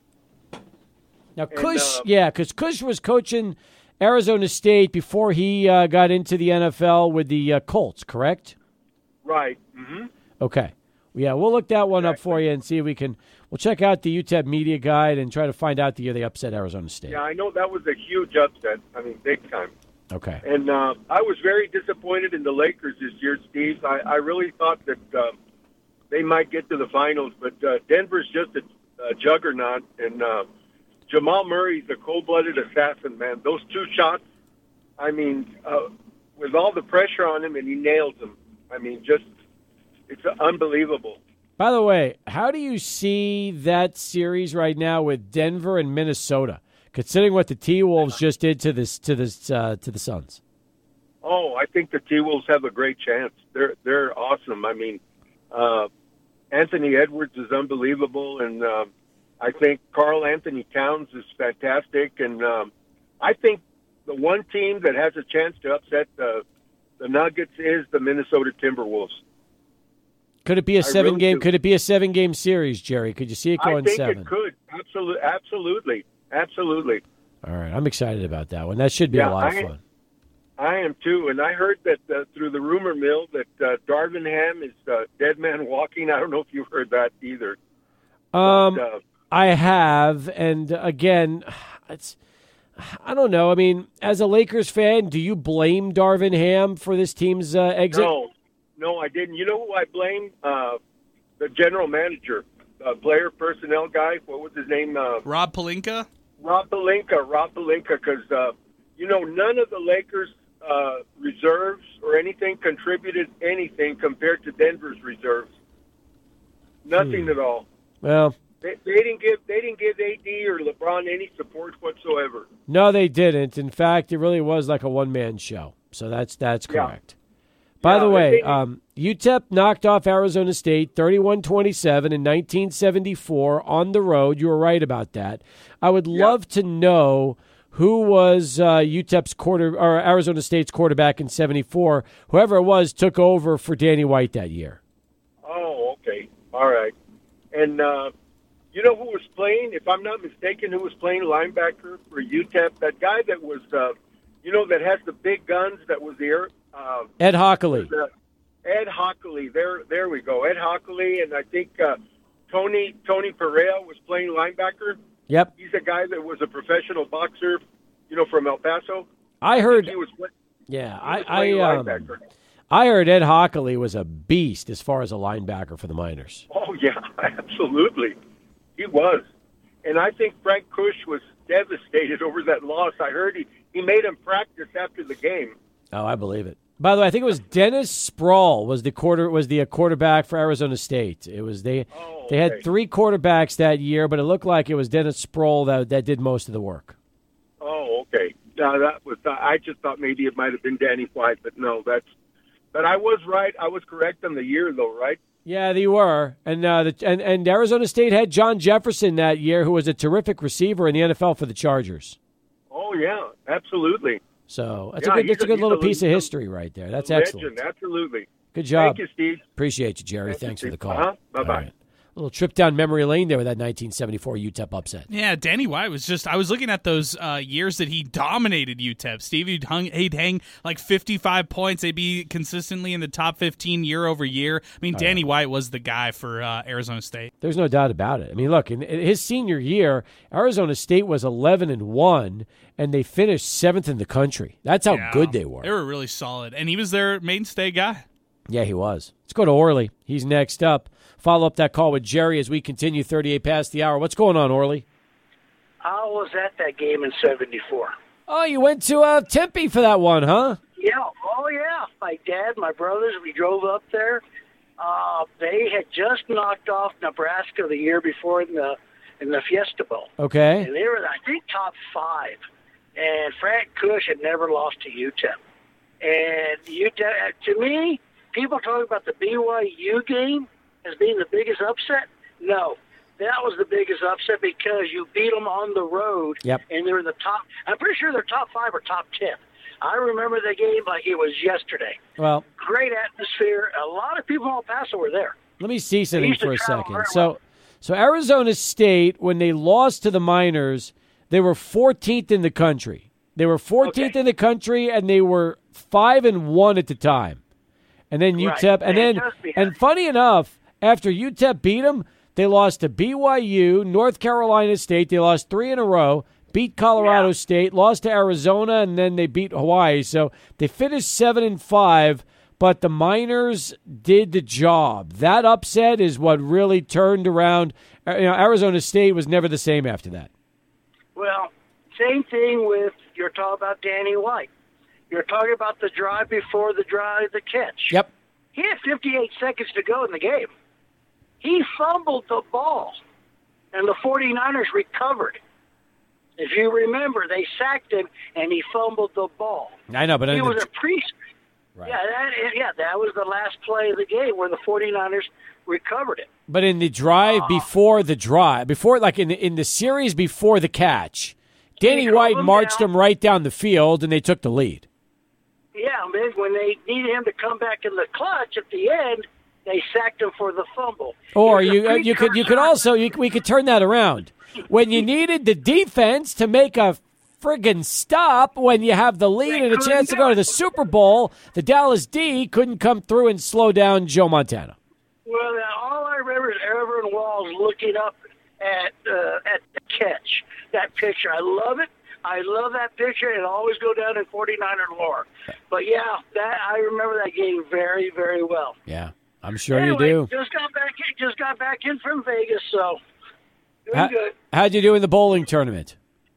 [SPEAKER 2] Now, Kush,
[SPEAKER 6] uh,
[SPEAKER 2] yeah, because Kush was coaching Arizona State before he uh, got into the N F L with the uh, Colts, correct?
[SPEAKER 6] Right. Mm-hmm.
[SPEAKER 2] Okay. Yeah, we'll look that one up for you and see if we can. We'll check out the U T E P media guide and try to find out the year they upset Arizona State.
[SPEAKER 6] Yeah, I know that was a huge upset. I mean, big time.
[SPEAKER 2] Okay.
[SPEAKER 6] And uh, I was very disappointed in the Lakers this year, Steve. I, I really thought that uh, they might get to the finals, but uh, Denver's just a, a juggernaut, and uh, Jamal Murray's a cold-blooded assassin, man. Those two shots, I mean, uh, with all the pressure on him, and he nails them. I mean, just it's unbelievable.
[SPEAKER 2] By the way, how do you see that series right now with Denver and Minnesota, considering what the T-Wolves just did to this to this uh, to the Suns?
[SPEAKER 6] Oh, I think the T-Wolves have a great chance. They're they're awesome. I mean, uh, Anthony Edwards is unbelievable, and uh, I think Karl Anthony Towns is fantastic. And um, I think the one team that has a chance to upset the the Nuggets is the Minnesota Timberwolves.
[SPEAKER 2] Could it be a seven
[SPEAKER 6] really
[SPEAKER 2] game?
[SPEAKER 6] do.
[SPEAKER 2] Could it be a seven game series, Jerry? Could you see it going
[SPEAKER 6] I think
[SPEAKER 2] seven?
[SPEAKER 6] it could. Absolutely, absolutely, absolutely.
[SPEAKER 2] All right, I'm excited about that one. That should be
[SPEAKER 6] Yeah,
[SPEAKER 2] a lot
[SPEAKER 6] I-
[SPEAKER 2] of fun.
[SPEAKER 6] I am too, and I heard that uh, through the rumor mill that uh, Darvin Ham is uh, dead man walking. I don't know if you've heard that either.
[SPEAKER 2] Um,
[SPEAKER 6] But, uh,
[SPEAKER 2] I have, and again, it's I don't know. I mean, as a Lakers fan, do you blame Darvin Ham for this team's uh, exit?
[SPEAKER 6] no, no, I didn't. You know who I blame? Uh, the general manager, uh, player personnel guy. What was his name? Uh,
[SPEAKER 3] Rob Pelinka?
[SPEAKER 6] Rob Pelinka. Rob Pelinka, because uh, you know none of the Lakers uh, reserves or anything contributed anything compared to Denver's reserves. Nothing
[SPEAKER 2] Hmm.
[SPEAKER 6] at all.
[SPEAKER 2] Well,
[SPEAKER 6] They, they didn't give they didn't give A D or LeBron any support whatsoever.
[SPEAKER 2] no, they didn't. In fact, it really was like a one man show. So that's that's
[SPEAKER 6] Yeah.
[SPEAKER 2] correct. By
[SPEAKER 6] Yeah,
[SPEAKER 2] the
[SPEAKER 6] and
[SPEAKER 2] way,
[SPEAKER 6] they-
[SPEAKER 2] um, U T E P knocked off Arizona State thirty-one twenty-seven in nineteen seventy-four on the road. You were right about that. I would love to know who was uh, U T E P's quarter or Arizona State's quarterback in seventy-four. Whoever it was took over for Danny White that year.
[SPEAKER 6] Oh, okay, all right. And uh, you know who was playing? If I'm not mistaken, who was playing linebacker for U T E P? That guy that was, uh, you know, that has the big guns. That was the air. Uh,
[SPEAKER 2] Ed Hockley.
[SPEAKER 6] uh, Ed Hockley. There, there we go. Ed Hockley, and I think uh, Tony Tony Perea was playing linebacker.
[SPEAKER 2] Yep.
[SPEAKER 6] He's a guy that was a professional boxer, you know, from El Paso.
[SPEAKER 2] I heard.
[SPEAKER 6] He was, play-
[SPEAKER 2] Yeah,
[SPEAKER 6] he was
[SPEAKER 2] I
[SPEAKER 6] playing
[SPEAKER 2] I, um,
[SPEAKER 6] linebacker.
[SPEAKER 2] I heard Ed Hockley was a beast as far as a linebacker for the Miners.
[SPEAKER 6] Oh, yeah, absolutely. He was. And I think Frank Kush was devastated over that loss. I heard he, he made him practice after the game.
[SPEAKER 2] Oh, I believe it. By the way, I think it was Dennis Sproul was the quarter was the uh, quarterback for Arizona State. It was they
[SPEAKER 6] Oh,
[SPEAKER 2] they had
[SPEAKER 6] okay.
[SPEAKER 2] three quarterbacks that year, but it looked like it was Dennis Sproul that that did most of the work.
[SPEAKER 6] Oh, okay. No, that was. I just thought maybe it might have been Danny White, but no, that's. But I was right. I was correct on the year, though, right?
[SPEAKER 2] Yeah, they were, and uh, the, and and Arizona State had John Jefferson that year, who was a terrific receiver in the N F L for the Chargers.
[SPEAKER 6] Oh, yeah, absolutely.
[SPEAKER 2] So that's
[SPEAKER 6] Yeah,
[SPEAKER 2] a good
[SPEAKER 6] he's
[SPEAKER 2] that's a
[SPEAKER 6] a-
[SPEAKER 2] good
[SPEAKER 6] he's
[SPEAKER 2] little
[SPEAKER 6] a
[SPEAKER 2] piece of
[SPEAKER 6] legend.
[SPEAKER 2] history right there. That's
[SPEAKER 6] Legend,
[SPEAKER 2] excellent.
[SPEAKER 6] absolutely.
[SPEAKER 2] Good job.
[SPEAKER 6] Thank you, Steve.
[SPEAKER 2] Appreciate you, Jerry.
[SPEAKER 6] Thank you,
[SPEAKER 2] Thanks for the
[SPEAKER 6] Steve.
[SPEAKER 2] call.
[SPEAKER 6] Uh-huh. Bye-bye.
[SPEAKER 2] All right. A little trip down memory lane there with that nineteen seventy-four U T E P upset.
[SPEAKER 3] Yeah, Danny White was just. I was looking at those uh, years that he dominated U T E P. Steve, he'd, hung, he'd hang like fifty-five points. They'd be consistently in the top fifteen year over year. I mean, Danny White was the guy for uh, Arizona State.
[SPEAKER 2] There's no doubt about it. I mean, look, in, in his senior year, Arizona State was eleven and one, and they finished seventh in the country. That's how
[SPEAKER 3] Yeah,
[SPEAKER 2] good they were.
[SPEAKER 3] They were really solid, and he was their mainstay guy.
[SPEAKER 2] Yeah, he was. Let's go to Orly. He's next up. Follow up that call with Jerry as we continue thirty-eight past the hour. What's going on, Orly?
[SPEAKER 7] I was at that game in seventy-four.
[SPEAKER 2] Oh, you went to uh, Tempe for that one, huh?
[SPEAKER 7] Yeah, oh yeah. My dad, my brothers, we drove up there. Uh, they had just knocked off Nebraska the year before in the in the Fiesta Bowl,
[SPEAKER 2] Okay.
[SPEAKER 7] and they were, I think, top five. And Frank Kush had never lost to U T E P. And U T E P, to me, people talk about the B Y U game as being the biggest upset. No, that was the biggest upset because you beat them on the road,
[SPEAKER 2] Yep.
[SPEAKER 7] and they're in the top. I'm pretty sure they're top five or top ten. I remember the game like it was yesterday.
[SPEAKER 2] Well,
[SPEAKER 7] Great atmosphere. A lot of people in El Paso were there.
[SPEAKER 2] let me see something
[SPEAKER 7] used to
[SPEAKER 2] for a
[SPEAKER 7] travel
[SPEAKER 2] second.
[SPEAKER 7] very
[SPEAKER 2] So,
[SPEAKER 7] well.
[SPEAKER 2] so Arizona State, when they lost to the Miners, they were fourteenth in the country. They were fourteenth
[SPEAKER 7] Okay.
[SPEAKER 2] in the country, and they were five and one at the time. And then U T E P,
[SPEAKER 7] Right.
[SPEAKER 2] and
[SPEAKER 7] Yeah,
[SPEAKER 2] then,
[SPEAKER 7] it does be
[SPEAKER 2] and
[SPEAKER 7] that.
[SPEAKER 2] funny enough, after U T E P beat them, they lost to B Y U, North Carolina State. They lost three in a row. Beat Colorado
[SPEAKER 7] Yeah.
[SPEAKER 2] State, lost to Arizona, and then they beat Hawaii. So they finished seven and five. But the Miners did the job. That upset is what really turned around. Uh, You know, Arizona State was never the same after that.
[SPEAKER 7] Well, same thing with, you're talking about Danny White. You're talking about the drive before the drive, the catch.
[SPEAKER 2] Yep.
[SPEAKER 7] He had fifty-eight seconds to go in the game. He fumbled the ball, and the 49ers recovered. If you remember, they sacked him, and he fumbled the ball.
[SPEAKER 2] I know, but
[SPEAKER 7] He
[SPEAKER 2] in the-
[SPEAKER 7] was a priest.
[SPEAKER 2] Right.
[SPEAKER 7] Yeah, that, yeah, that was the last play of the game where the 49ers recovered it.
[SPEAKER 2] but in the drive
[SPEAKER 7] Uh,
[SPEAKER 2] before the drive, before like in the, in the series before the catch, Danny
[SPEAKER 7] drove
[SPEAKER 2] White
[SPEAKER 7] him
[SPEAKER 2] marched
[SPEAKER 7] down.
[SPEAKER 2] him right down the field, and they took the lead.
[SPEAKER 7] Yeah, man, when they needed him to come back in the clutch at the end, they sacked him for the fumble.
[SPEAKER 2] Or
[SPEAKER 7] It was a
[SPEAKER 2] you uh, you could you could
[SPEAKER 7] precursor.
[SPEAKER 2] also you, we could turn that around. When you needed the defense to make a friggin' stop when you have the lead
[SPEAKER 7] They
[SPEAKER 2] and a
[SPEAKER 7] couldn't
[SPEAKER 2] chance to
[SPEAKER 7] do
[SPEAKER 2] go to
[SPEAKER 7] it.
[SPEAKER 2] the Super Bowl, the Dallas D couldn't come through and slow down Joe Montana.
[SPEAKER 7] Well, now, all I remember is Everett Walls looking up at uh, at the catch. That picture, I love it. I love that picture. It'll always go down in 49er lore. But yeah, that I remember that game very, very well.
[SPEAKER 2] Yeah, I'm sure
[SPEAKER 7] anyway,
[SPEAKER 2] you do.
[SPEAKER 7] Just got back in, just got back in from Vegas, so doing
[SPEAKER 2] How,
[SPEAKER 7] good.
[SPEAKER 2] how'd you do in the bowling tournament?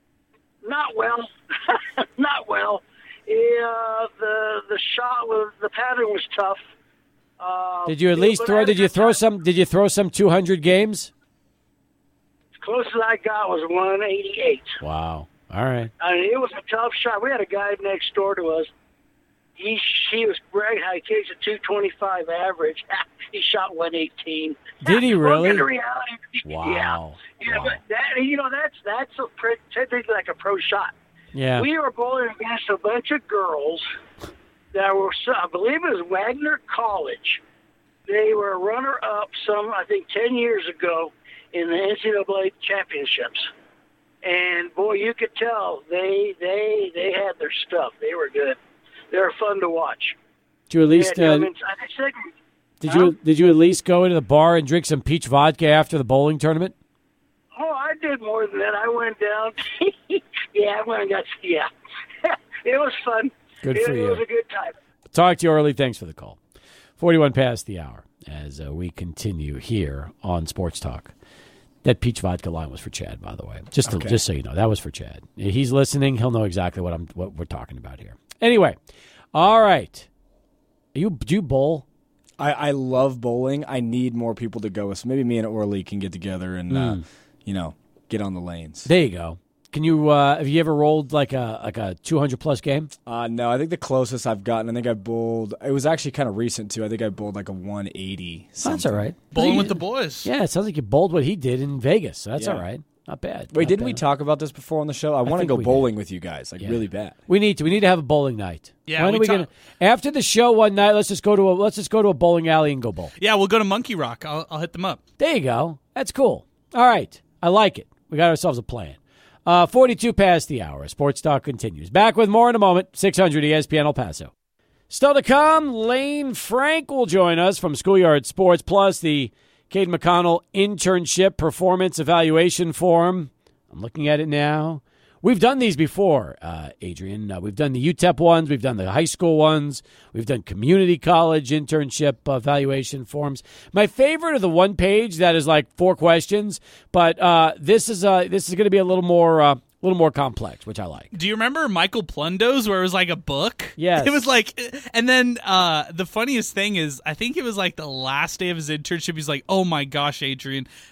[SPEAKER 7] Not well, not well. Yeah, the the shot was the pattern was tough. Uh,
[SPEAKER 2] Did you at least
[SPEAKER 7] but I
[SPEAKER 2] throw?
[SPEAKER 7] had a
[SPEAKER 2] Did you
[SPEAKER 7] good
[SPEAKER 2] throw
[SPEAKER 7] time.
[SPEAKER 2] some? Did you throw some two hundred games?
[SPEAKER 7] As close as I got was one eighty-eight.
[SPEAKER 2] Wow. All right.
[SPEAKER 7] I mean, it was a tough shot. We had a guy next door to us. He he was bragging how he kicks a two twenty-five average. He shot one eighteen.
[SPEAKER 2] Did he
[SPEAKER 7] Welcome
[SPEAKER 2] really?
[SPEAKER 7] to reality.
[SPEAKER 2] Wow.
[SPEAKER 7] Yeah, yeah
[SPEAKER 2] Wow.
[SPEAKER 7] but that you know that's that's a pre- technically like a pro shot.
[SPEAKER 2] Yeah.
[SPEAKER 7] We were bowling against a bunch of girls that were, so- I believe it was Wagner College. They were runner-up some, I think, ten years ago in the N C double A championships. And, boy, you could tell they they they had their stuff. They were good. They were fun to watch.
[SPEAKER 2] Did you at least?
[SPEAKER 7] Yeah,
[SPEAKER 2] Uh,
[SPEAKER 7] I mean, I think-
[SPEAKER 2] did
[SPEAKER 7] huh?
[SPEAKER 2] you? Did you at least go into the bar and drink some peach vodka after the bowling tournament?
[SPEAKER 7] Oh, I did more than that. I went down. yeah, I went and got, yeah. It was fun.
[SPEAKER 2] Good
[SPEAKER 7] it,
[SPEAKER 2] for
[SPEAKER 7] it
[SPEAKER 2] you.
[SPEAKER 7] was a good time.
[SPEAKER 2] Talk to you early. Thanks for the call. forty-one past the hour as uh, we continue here on Sports Talk. That peach vodka line was for Chad, by the way. Just to,
[SPEAKER 4] Okay.
[SPEAKER 2] just so you know, that was for Chad. He's listening. He'll know exactly what I'm what we're talking about here. Anyway, all right. You do you bowl?
[SPEAKER 4] I, I love bowling. I need more people to go with. So maybe me and Orly can get together and, uh, you know, get on the lanes.
[SPEAKER 2] There you go. Can you? Uh, have you ever rolled like a like a two hundred plus game?
[SPEAKER 4] Uh, no, I think the closest I've gotten, I think I bowled, it was actually kind of recent too. I think I bowled like a one eighty.
[SPEAKER 2] Oh, that's all right.
[SPEAKER 3] Bowling with the boys.
[SPEAKER 2] Yeah, it sounds like you bowled what he did in Vegas. So that's
[SPEAKER 4] Yeah.
[SPEAKER 2] all right. Not bad.
[SPEAKER 4] Wait,
[SPEAKER 2] Not
[SPEAKER 4] didn't we
[SPEAKER 2] bad.
[SPEAKER 4] talk about this before on the show? I want to
[SPEAKER 2] think
[SPEAKER 4] go
[SPEAKER 2] we
[SPEAKER 4] bowling with you guys, like
[SPEAKER 2] Yeah.
[SPEAKER 4] really bad.
[SPEAKER 2] We need to. We need to have a bowling night.
[SPEAKER 3] Yeah,
[SPEAKER 2] When
[SPEAKER 3] we
[SPEAKER 2] are we
[SPEAKER 3] talk-
[SPEAKER 2] gonna? After the show one night, let's just go to a let's just go to a bowling alley and go bowl.
[SPEAKER 3] Yeah, we'll go to Monkey Rock. I'll, I'll hit them up.
[SPEAKER 2] There you go. That's cool. All right, I like it. We got ourselves a plan. Uh, Forty-two past the hour. Sports Talk continues. Back with more in a moment. Six hundred E S P N El Paso. Still to come, Lane Frank will join us from Schoolyard Sports, plus the Cade McConnell Internship Performance Evaluation Forum. I'm looking at it now. We've done these before, uh, Adrian. Uh, we've done the U T E P ones. We've done the high school ones. We've done community college internship evaluation forms. My favorite are the one page that is like four questions, but uh, this is uh, this is going to be a little more uh, a little more complex, which I like.
[SPEAKER 3] Do you remember Michael Plundo's where it was like a book?
[SPEAKER 2] Yes.
[SPEAKER 3] It was like, and then uh, the funniest thing is, I think it was like the last day of his internship. He's like, "Oh my gosh, Adrian,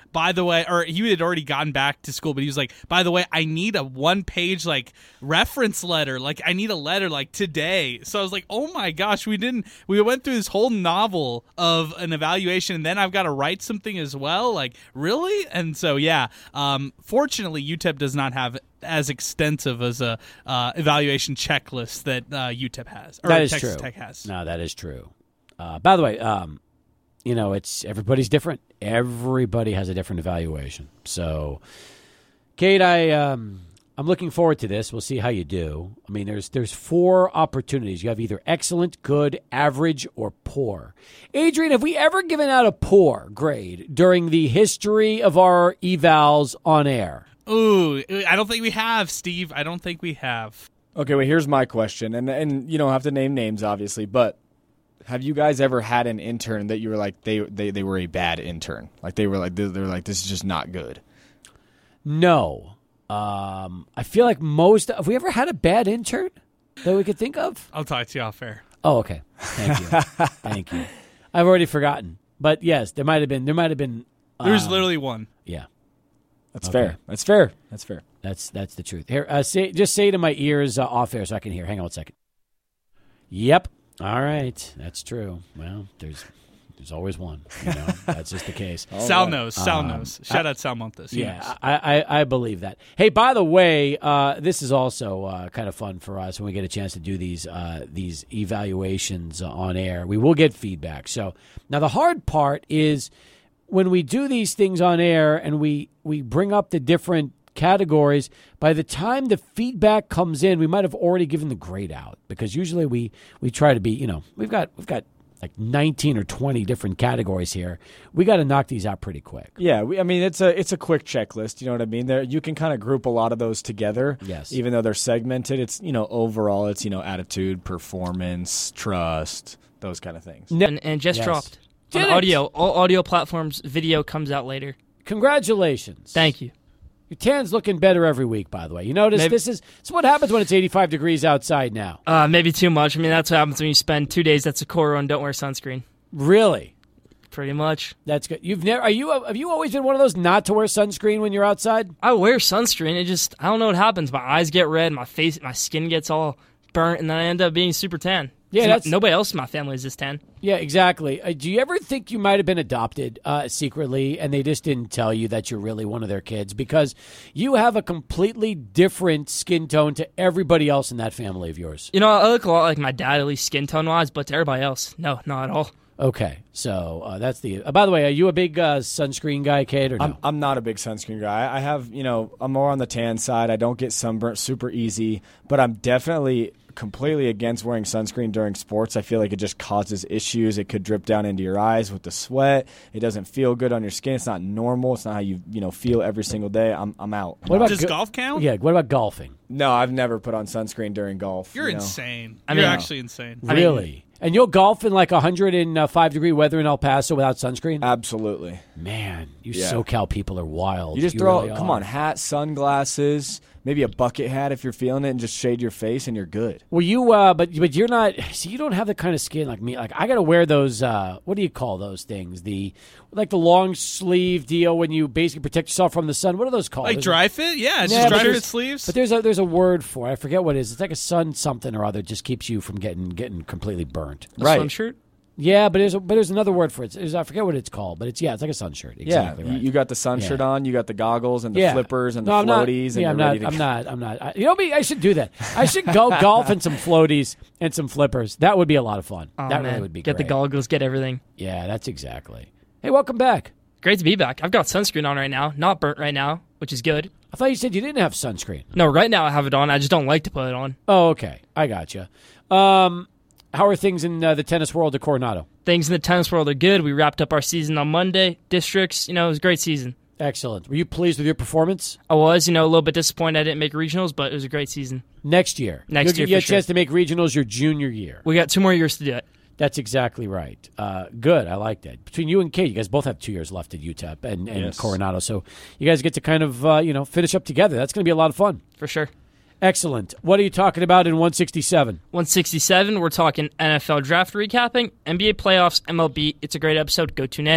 [SPEAKER 3] by the way, or he had already gotten back to school, but he was like, by the way, I need a one page like reference letter. Like I need a letter like today. So I was like, oh my gosh, we didn't, we went through this whole novel of an evaluation and then I've got to write something as well. Like really? And so, yeah, um, fortunately U T E P does not have as extensive as a uh, evaluation checklist that uh, U T E P has. Or
[SPEAKER 2] that is
[SPEAKER 3] Texas
[SPEAKER 2] true.
[SPEAKER 3] Tech has.
[SPEAKER 2] No, that is true. Uh, by the way, um, you know, it's everybody's different. Everybody has a different evaluation. So, Kate, I um, I'm looking forward to this. We'll see how you do. I mean, there's there's four opportunities. You have either excellent, good, average, or poor. Adrian, have we ever given out a poor grade during the history of our evals on air?
[SPEAKER 3] Ooh, I don't think we have, Steve. I don't think we have.
[SPEAKER 4] Okay, well, here's my question, and and you don't have to name names, obviously, but have you guys ever had an intern that you were like they they, they were a bad intern, like they were like they were like this is just not good?
[SPEAKER 2] No, um, I feel like most. Have we ever had a bad intern that we could think of?
[SPEAKER 3] I'll talk to you off air.
[SPEAKER 2] Oh, okay. Thank you. Thank you. I've already forgotten, but yes, there might have been. There might have been.
[SPEAKER 3] There's
[SPEAKER 2] um,
[SPEAKER 3] literally one.
[SPEAKER 2] Yeah.
[SPEAKER 4] That's
[SPEAKER 2] Okay.
[SPEAKER 4] fair. That's fair. That's fair.
[SPEAKER 2] That's that's the truth. Here, uh, say just say to my ears uh, off air so I can hear. Hang on one second. Yep. All right. That's true. Well, there's there's always one. You know, that's just the case.
[SPEAKER 3] Sal
[SPEAKER 4] right.
[SPEAKER 3] knows. Sal
[SPEAKER 2] Um,
[SPEAKER 3] knows. Shout
[SPEAKER 2] I-
[SPEAKER 3] out Sal Montes. He knows.
[SPEAKER 2] Yeah, I, I, I believe that. Hey, by the way, uh, this is also uh, kind of fun for us when we get a chance to do these uh, these evaluations uh, on air. We will get feedback. So now the hard part is when we do these things on air and we, we bring up the different categories, by the time the feedback comes in, we might have already given the grade out because usually we, we try to be, you know, we've got we've got like nineteen or twenty different categories here. We got to knock these out pretty quick.
[SPEAKER 4] Yeah, we, I mean it's a it's a quick checklist. You know what I mean? There you can kind of group a lot of those together.
[SPEAKER 2] Yes.
[SPEAKER 4] Even though they're segmented, it's you know overall it's you know attitude, performance, trust, those kind of things.
[SPEAKER 2] Ne-
[SPEAKER 8] and, and just
[SPEAKER 2] Yes.
[SPEAKER 8] dropped
[SPEAKER 2] Did
[SPEAKER 8] on
[SPEAKER 2] it?
[SPEAKER 8] audio. All audio platforms, video comes out later.
[SPEAKER 2] Congratulations.
[SPEAKER 8] Thank you.
[SPEAKER 2] Your tan's looking better every week, by the way. You notice
[SPEAKER 8] Maybe-
[SPEAKER 2] this is this is what happens when it's eighty-five degrees outside now.
[SPEAKER 8] Uh, maybe too much. I mean, that's what happens when you spend two days at Socorro and don't wear sunscreen.
[SPEAKER 2] Really?
[SPEAKER 8] Pretty much.
[SPEAKER 2] That's good. You've never are you have you always been one of those not to wear sunscreen when you're outside?
[SPEAKER 8] I wear sunscreen. It just, I don't know what happens. My eyes get red, my face, my skin gets all burnt, and then I end up being super tan.
[SPEAKER 2] Yeah,
[SPEAKER 8] So
[SPEAKER 2] that's-
[SPEAKER 8] nobody else in my family is this tan.
[SPEAKER 2] Yeah, exactly. Uh, do you ever think you might have been adopted uh, secretly and they just didn't tell you that you're really one of their kids because you have a completely different skin tone to everybody else in that family of yours?
[SPEAKER 8] You know, I look a lot like my dad, at least skin tone wise, but to everybody else, no, not at all.
[SPEAKER 2] Okay, so uh, that's the. Uh, by the way, are you a big uh, sunscreen guy, Kate, or no?
[SPEAKER 4] I'm I'm not a big sunscreen guy. I have you know I'm more on the tan side. I don't get sunburnt super easy, but I'm definitely completely against wearing sunscreen during sports. I feel like it just causes issues. It could drip down into your eyes with the sweat. It doesn't feel good on your skin. It's not normal. It's not how you you know feel every single day. I'm I'm out.
[SPEAKER 2] What about
[SPEAKER 3] Does
[SPEAKER 2] go-
[SPEAKER 3] golf count?
[SPEAKER 2] Yeah. What about golfing?
[SPEAKER 4] No, I've never put on sunscreen during golf.
[SPEAKER 3] You're
[SPEAKER 4] you know.
[SPEAKER 3] insane.
[SPEAKER 8] I
[SPEAKER 3] You're
[SPEAKER 8] mean-
[SPEAKER 3] actually insane.
[SPEAKER 8] I mean-
[SPEAKER 2] Really? And you'll golf in like one hundred five degree weather in El Paso without sunscreen?
[SPEAKER 4] Absolutely.
[SPEAKER 2] Man, you
[SPEAKER 4] Yeah.
[SPEAKER 2] SoCal people are wild.
[SPEAKER 4] You just throw
[SPEAKER 2] really
[SPEAKER 4] come
[SPEAKER 2] are.
[SPEAKER 4] on, hat, sunglasses, maybe a bucket hat if you're feeling it, and just shade your face, and you're good.
[SPEAKER 2] Well, you, uh, but but you're not. See, you don't have the kind of skin like me. Like I got to wear those. Uh, what do you call those things? The like the long sleeve deal when you basically protect yourself from the sun. What are those called?
[SPEAKER 3] Like
[SPEAKER 2] There's
[SPEAKER 3] dry fit? Yeah, it's
[SPEAKER 2] Yeah,
[SPEAKER 3] just
[SPEAKER 2] but
[SPEAKER 3] dry
[SPEAKER 2] there's-
[SPEAKER 3] fit sleeves.
[SPEAKER 2] A, but there's a there's a word for it. I forget what it is. It's like a sun something or other. Just keeps you from getting getting completely burnt.
[SPEAKER 8] A
[SPEAKER 4] Right.
[SPEAKER 8] swim shirt?
[SPEAKER 2] Yeah, but there's a, but there's another word for it. It's, I forget what it's called, but it's yeah, it's like a sun shirt. Exactly
[SPEAKER 4] yeah,
[SPEAKER 2] right.
[SPEAKER 4] you, you got the sun
[SPEAKER 2] Yeah.
[SPEAKER 4] shirt on, you got the goggles and the
[SPEAKER 2] yeah.
[SPEAKER 4] flippers and the
[SPEAKER 2] no, I'm not-
[SPEAKER 4] floaties, and
[SPEAKER 2] yeah,
[SPEAKER 4] you're
[SPEAKER 2] I'm not.
[SPEAKER 4] ready to
[SPEAKER 2] I'm
[SPEAKER 4] go.
[SPEAKER 2] not. I'm not. I, you know me. I should do that. I should go golf in some floaties and some flippers. That would be a lot of fun.
[SPEAKER 8] Oh,
[SPEAKER 2] that
[SPEAKER 8] man.
[SPEAKER 2] really would be
[SPEAKER 8] Get
[SPEAKER 2] great.
[SPEAKER 8] the goggles, get everything.
[SPEAKER 2] Yeah, that's exactly. Hey, welcome back.
[SPEAKER 8] Great to be back. I've got sunscreen on right now. Not burnt right now, which is good.
[SPEAKER 2] I thought you said you didn't have sunscreen.
[SPEAKER 8] No, right now I have it on. I just don't like to put it on.
[SPEAKER 2] Oh, okay. I got you. Um, how are things in uh, the tennis world at Coronado?
[SPEAKER 8] Things in the tennis world are good. We wrapped up our season on Monday. Districts, you know, it was a great season.
[SPEAKER 2] Excellent. Were you pleased with your performance?
[SPEAKER 8] I was, you know, a little bit disappointed I didn't make regionals, but it was a great season.
[SPEAKER 2] Next year.
[SPEAKER 8] Next
[SPEAKER 2] You'll
[SPEAKER 8] year,
[SPEAKER 2] get you a
[SPEAKER 8] for sure.
[SPEAKER 2] chance to make regionals your junior year.
[SPEAKER 8] We got two more years to do it.
[SPEAKER 2] That's exactly right. Uh, good. I like that. Between you and Kate, you guys both have two years left at U T E P and, and
[SPEAKER 4] Yes.
[SPEAKER 2] Coronado. So you guys get to kind of, uh, you know, finish up together. That's going to be a lot of fun.
[SPEAKER 8] For sure.
[SPEAKER 2] Excellent. What are you talking about in one sixty-seven?
[SPEAKER 8] one sixty-seven, we're talking N F L draft recapping, N B A playoffs, M L B. It's a great episode. Go tune in.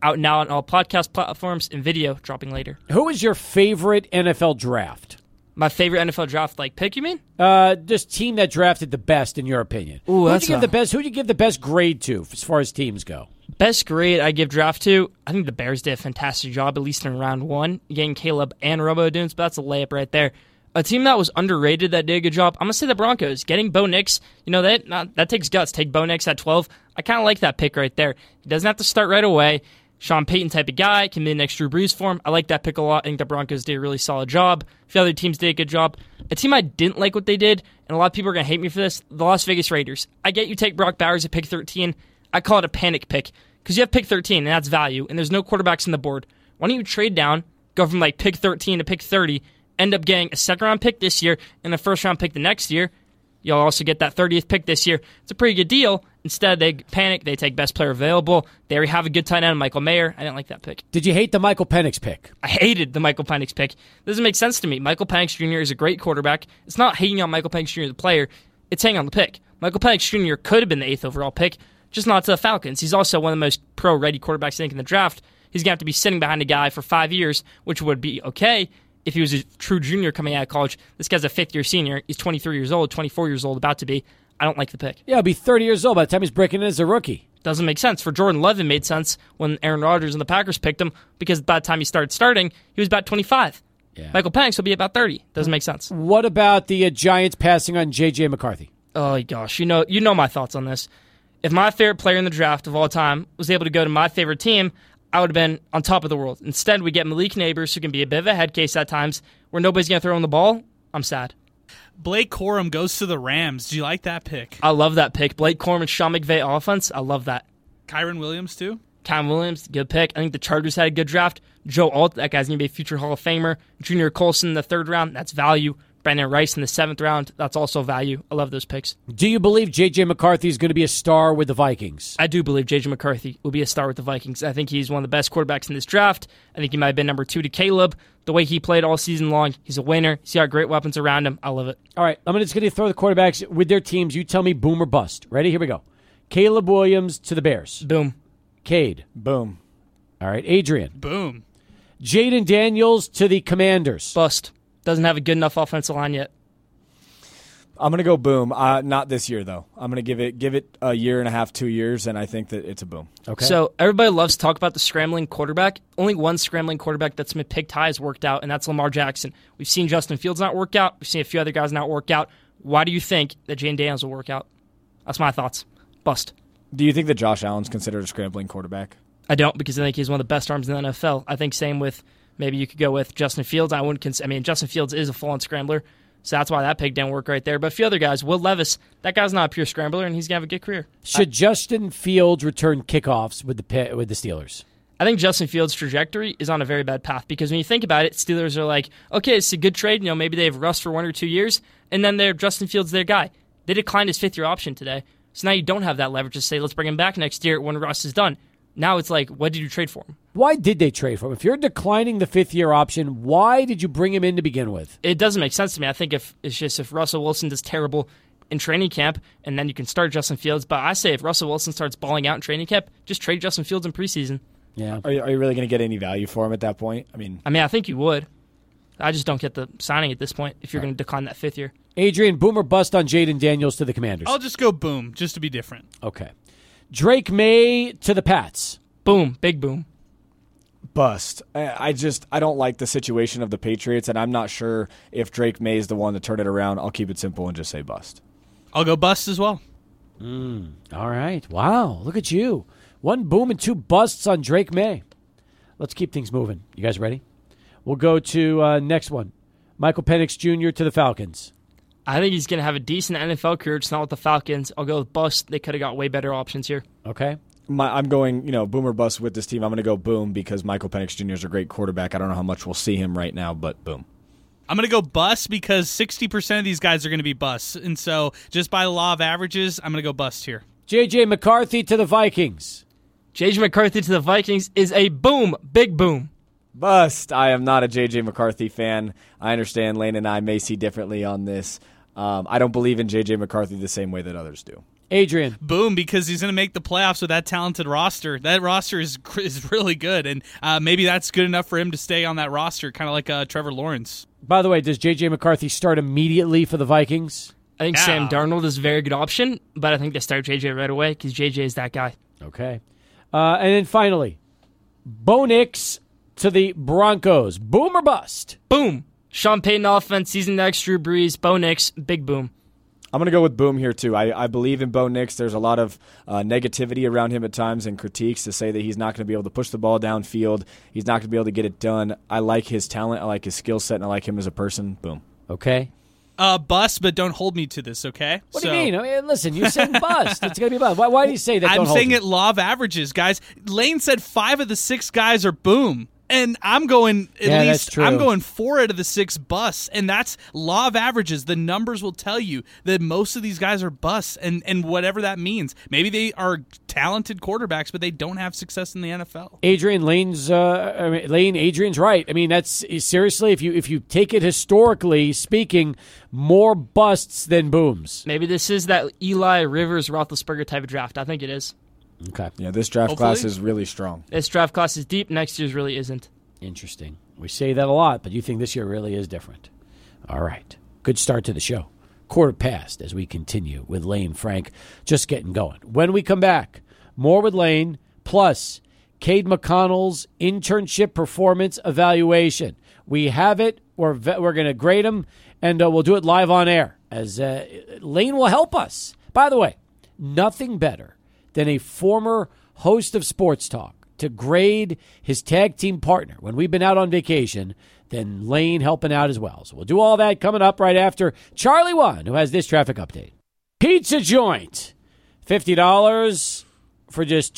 [SPEAKER 8] out now on all podcast platforms and video dropping later.
[SPEAKER 2] Who is your favorite N F L draft?
[SPEAKER 8] My favorite N F L draft, like pick, you mean?
[SPEAKER 2] Uh, just team that drafted the best in your opinion.
[SPEAKER 8] Ooh,
[SPEAKER 2] who'd
[SPEAKER 8] that's
[SPEAKER 2] you give
[SPEAKER 8] a-
[SPEAKER 2] the best? Who'd you give the best grade to as far as teams go?
[SPEAKER 8] Best grade I give draft to, I think the Bears did a fantastic job, at least in round one, getting Caleb and Romo Dunes, but that's a layup right there. A team that was underrated that did a good job, I'm going to say the Broncos. Getting Bo Nix, you know, that not, that takes guts. Take Bo Nix at twelve. I kind of like that pick right there. He doesn't have to start right away. Sean Payton type of guy, can be the next Drew Brees for him. I like that pick a lot. I think the Broncos did a really solid job. A few other teams did a good job. A team I didn't like what they did, and a lot of people are going to hate me for this, the Las Vegas Raiders. I get you take Brock Bowers at pick thirteen. I call it a panic pick because you have pick thirteen, and that's value, and there's no quarterbacks on the board. Why don't you trade down, go from like pick thirteen to pick thirty, end up getting a second-round pick this year and a first-round pick the next year. You'll also get that thirtieth pick this year. It's a pretty good deal. Instead, they panic. They take best player available. They already have a good tight end, Michael Mayer. I didn't like that pick.
[SPEAKER 2] Did you hate the Michael Penix pick?
[SPEAKER 8] I hated the Michael Penix pick. Doesn't make sense to me. Michael Penix Junior is a great quarterback. It's not hating on Michael Penix Junior the player. It's hating on the pick. Michael Penix Junior could have been the eighth overall pick, just not to the Falcons. He's also one of the most pro-ready quarterbacks I think in the draft. He's going to have to be sitting behind a guy for five years, which would be okay if he was a true junior coming out of college. This guy's a fifth-year senior. He's twenty-three years old, twenty-four years old, about to be. I don't like the pick.
[SPEAKER 2] Yeah, he'll be thirty years old by the time he's breaking in as a rookie.
[SPEAKER 8] Doesn't make sense. For Jordan Love, it made sense when Aaron Rodgers and the Packers picked him because by the time he started starting, he was about twenty-five.
[SPEAKER 2] Yeah.
[SPEAKER 8] Michael Penix will be about thirty. Doesn't make sense.
[SPEAKER 2] What about the uh, Giants passing on J J McCarthy?
[SPEAKER 8] Oh, gosh. You know, you know my thoughts on this. If my favorite player in the draft of all time was able to go to my favorite team, I would have been on top of the world. Instead, we get Malik Neighbors, who can be a bit of a head case at times, where nobody's going to throw him the ball. I'm sad.
[SPEAKER 3] Blake Corum goes to the Rams. Do you like that pick?
[SPEAKER 8] I love that pick. Blake Corum, Sean McVay offense. I love that.
[SPEAKER 3] Kyron Williams, too?
[SPEAKER 8] Kyron Williams, good pick. I think the Chargers had a good draft. Joe Alt, that guy's going to be a future Hall of Famer. Junior Colson in the third round, that's value. Brandon Rice in the seventh round, that's also value. I love those picks.
[SPEAKER 2] Do you believe J J McCarthy is going to be a star with the Vikings?
[SPEAKER 8] I do believe J J McCarthy will be a star with the Vikings. I think he's one of the best quarterbacks in this draft. I think he might have been number two to Caleb. The way he played all season long, he's a winner. He's got great weapons around him. I love it.
[SPEAKER 2] All right, I'm just going to throw the quarterbacks with their teams. You tell me boom or bust. Ready? Here we go. Caleb Williams to the Bears.
[SPEAKER 8] Boom.
[SPEAKER 2] Cade.
[SPEAKER 4] Boom.
[SPEAKER 2] All right, Adrian.
[SPEAKER 3] Boom.
[SPEAKER 2] Jaden Daniels to the Commanders.
[SPEAKER 8] Bust. Doesn't have a good enough offensive line yet.
[SPEAKER 4] I'm going to go boom. Uh, not this year, though. I'm going to give it give it a year and a half, two years, and I think that it's a boom.
[SPEAKER 2] Okay.
[SPEAKER 8] So everybody loves to talk about the scrambling quarterback. Only one scrambling quarterback that's been picked high has worked out, and that's Lamar Jackson. We've seen Justin Fields not work out. We've seen a few other guys not work out. Why do you think that Jaden Daniels will work out? That's my thoughts. Bust.
[SPEAKER 4] Do you think that Josh Allen's considered a scrambling quarterback?
[SPEAKER 8] I don't, because I think he's one of the best arms in the N F L. I think same with, maybe you could go with Justin Fields. I wouldn't. Cons- I mean, Justin Fields is a full-on scrambler, so that's why that pick didn't work right there. But a few other guys, Will Levis, that guy's not a pure scrambler, and he's gonna have a good career.
[SPEAKER 2] Should
[SPEAKER 8] I,
[SPEAKER 2] Justin Fields return kickoffs with the with the Steelers?
[SPEAKER 8] I think Justin Fields' trajectory is on a very bad path because when you think about it, Steelers are like, okay, it's a good trade. You know, maybe they have Russ for one or two years, and then they're Justin Fields, their guy. They declined his fifth-year option today, so now you don't have that leverage to say, let's bring him back next year when Russ is done. Now it's like, what did you trade for him?
[SPEAKER 2] Why did they trade for him? If you're declining the fifth-year option, why did you bring him in to begin with?
[SPEAKER 8] It doesn't make sense to me. I think if it's just if Russell Wilson does terrible in training camp, and then you can start Justin Fields. But I say if Russell Wilson starts balling out in training camp, just trade Justin Fields in preseason.
[SPEAKER 2] Yeah.
[SPEAKER 4] Are you, are you really going to get any value for him at that point? I mean,
[SPEAKER 8] I mean, I think you would. I just don't get the signing at this point if you're going to decline that fifth year.
[SPEAKER 2] Adrian, boom or bust on Jaden Daniels to the Commanders?
[SPEAKER 3] I'll just go boom, just to be different.
[SPEAKER 2] Okay. Drake May to the Pats.
[SPEAKER 8] Boom. Big boom.
[SPEAKER 4] bust. I, I just I don't like the situation of the Patriots, and I'm not sure if Drake May is the one to turn it around. I'll keep it simple and just say bust.
[SPEAKER 3] I'll go bust as well.
[SPEAKER 2] Mm, all right. Wow. Look at you. One boom and two busts on Drake May. Let's keep things moving. You guys ready? We'll go to uh, next one. Michael Penix Junior to the Falcons.
[SPEAKER 8] I think he's going to have a decent N F L career. It's not with the Falcons. I'll go with bust. They could have got way better options here.
[SPEAKER 2] Okay.
[SPEAKER 4] My, I'm going, you know, boom or bust with this team. I'm going to go boom because Michael Penix Junior is a great quarterback. I don't know how much we'll see him right now, but boom.
[SPEAKER 3] I'm going to go bust because sixty percent of these guys are going to be busts. And so just by the law of averages, I'm going to go bust here.
[SPEAKER 2] J J McCarthy to the Vikings.
[SPEAKER 8] J J McCarthy to the Vikings is a boom. Big boom.
[SPEAKER 4] Bust. I am not a J J McCarthy fan. I understand Lane and I may see differently on this. Um, I don't believe in J J McCarthy the same way that others do.
[SPEAKER 2] Adrian.
[SPEAKER 3] Boom, because he's going to make the playoffs with that talented roster. That roster is is really good, and uh, maybe that's good enough for him to stay on that roster, kind of like uh, Trevor Lawrence.
[SPEAKER 2] By the way, does J J. McCarthy start immediately for the Vikings?
[SPEAKER 8] I think
[SPEAKER 3] Yeah.
[SPEAKER 8] Sam Darnold is a very good option, but I think they start J J right away because J J is that guy.
[SPEAKER 2] Okay. Uh, and then finally, Bo Nix to the Broncos. Boom or bust?
[SPEAKER 8] Boom. Sean Payton offense, season next, Drew Brees, Bo Nix, big boom.
[SPEAKER 4] I'm going to go with Boom here, too. I, I believe in Bo Nix. There's a lot of uh, negativity around him at times and critiques to say that he's not going to be able to push the ball downfield. He's not going to be able to get it done. I like his talent. I like his skill set, and I like him as a person. Boom.
[SPEAKER 2] Okay.
[SPEAKER 3] Uh, bust, but don't hold me to this, okay?
[SPEAKER 2] What
[SPEAKER 3] So-
[SPEAKER 2] do you mean? I mean, listen, you're saying bust. It's going to be bust. Why, why do you say that?
[SPEAKER 3] I'm
[SPEAKER 2] don't hold
[SPEAKER 3] saying
[SPEAKER 2] you?
[SPEAKER 3] it law of averages, guys. Lane said five of the six guys are boom. And I'm going at
[SPEAKER 2] Yeah, that's
[SPEAKER 3] least
[SPEAKER 2] true.
[SPEAKER 3] I'm going four out of the six busts, and that's law of averages. The numbers will tell you that most of these guys are busts, and, and whatever that means. Maybe they are talented quarterbacks, but they don't have success in the N F L.
[SPEAKER 2] Adrian Lane's uh, I mean, Lane Adrian's right. I mean, that's seriously, if you if you take it historically speaking, more busts than booms.
[SPEAKER 8] Maybe this is that Eli Rivers Roethlisberger type of draft. I think it is.
[SPEAKER 2] Okay.
[SPEAKER 4] Yeah, this draft
[SPEAKER 3] Hopefully.
[SPEAKER 4] class is really strong.
[SPEAKER 8] This draft class is deep. Next year's really isn't.
[SPEAKER 2] Interesting. We say that a lot, but you think this year really is different. All right. Good start to the show. Quarter past as we continue with Lane Frank just getting going. When we come back, more with Lane, plus Cade McConnell's internship performance evaluation. We have it. We're, we're going to grade him, and uh, we'll do it live on air as uh, Lane will help us. By the way, nothing better than a former host of Sports Talk to grade his tag team partner when we've been out on vacation, then Lane helping out as well. So we'll do all that coming up right after Charlie One, who has this traffic update. Pizza Joint, fifty dollars for just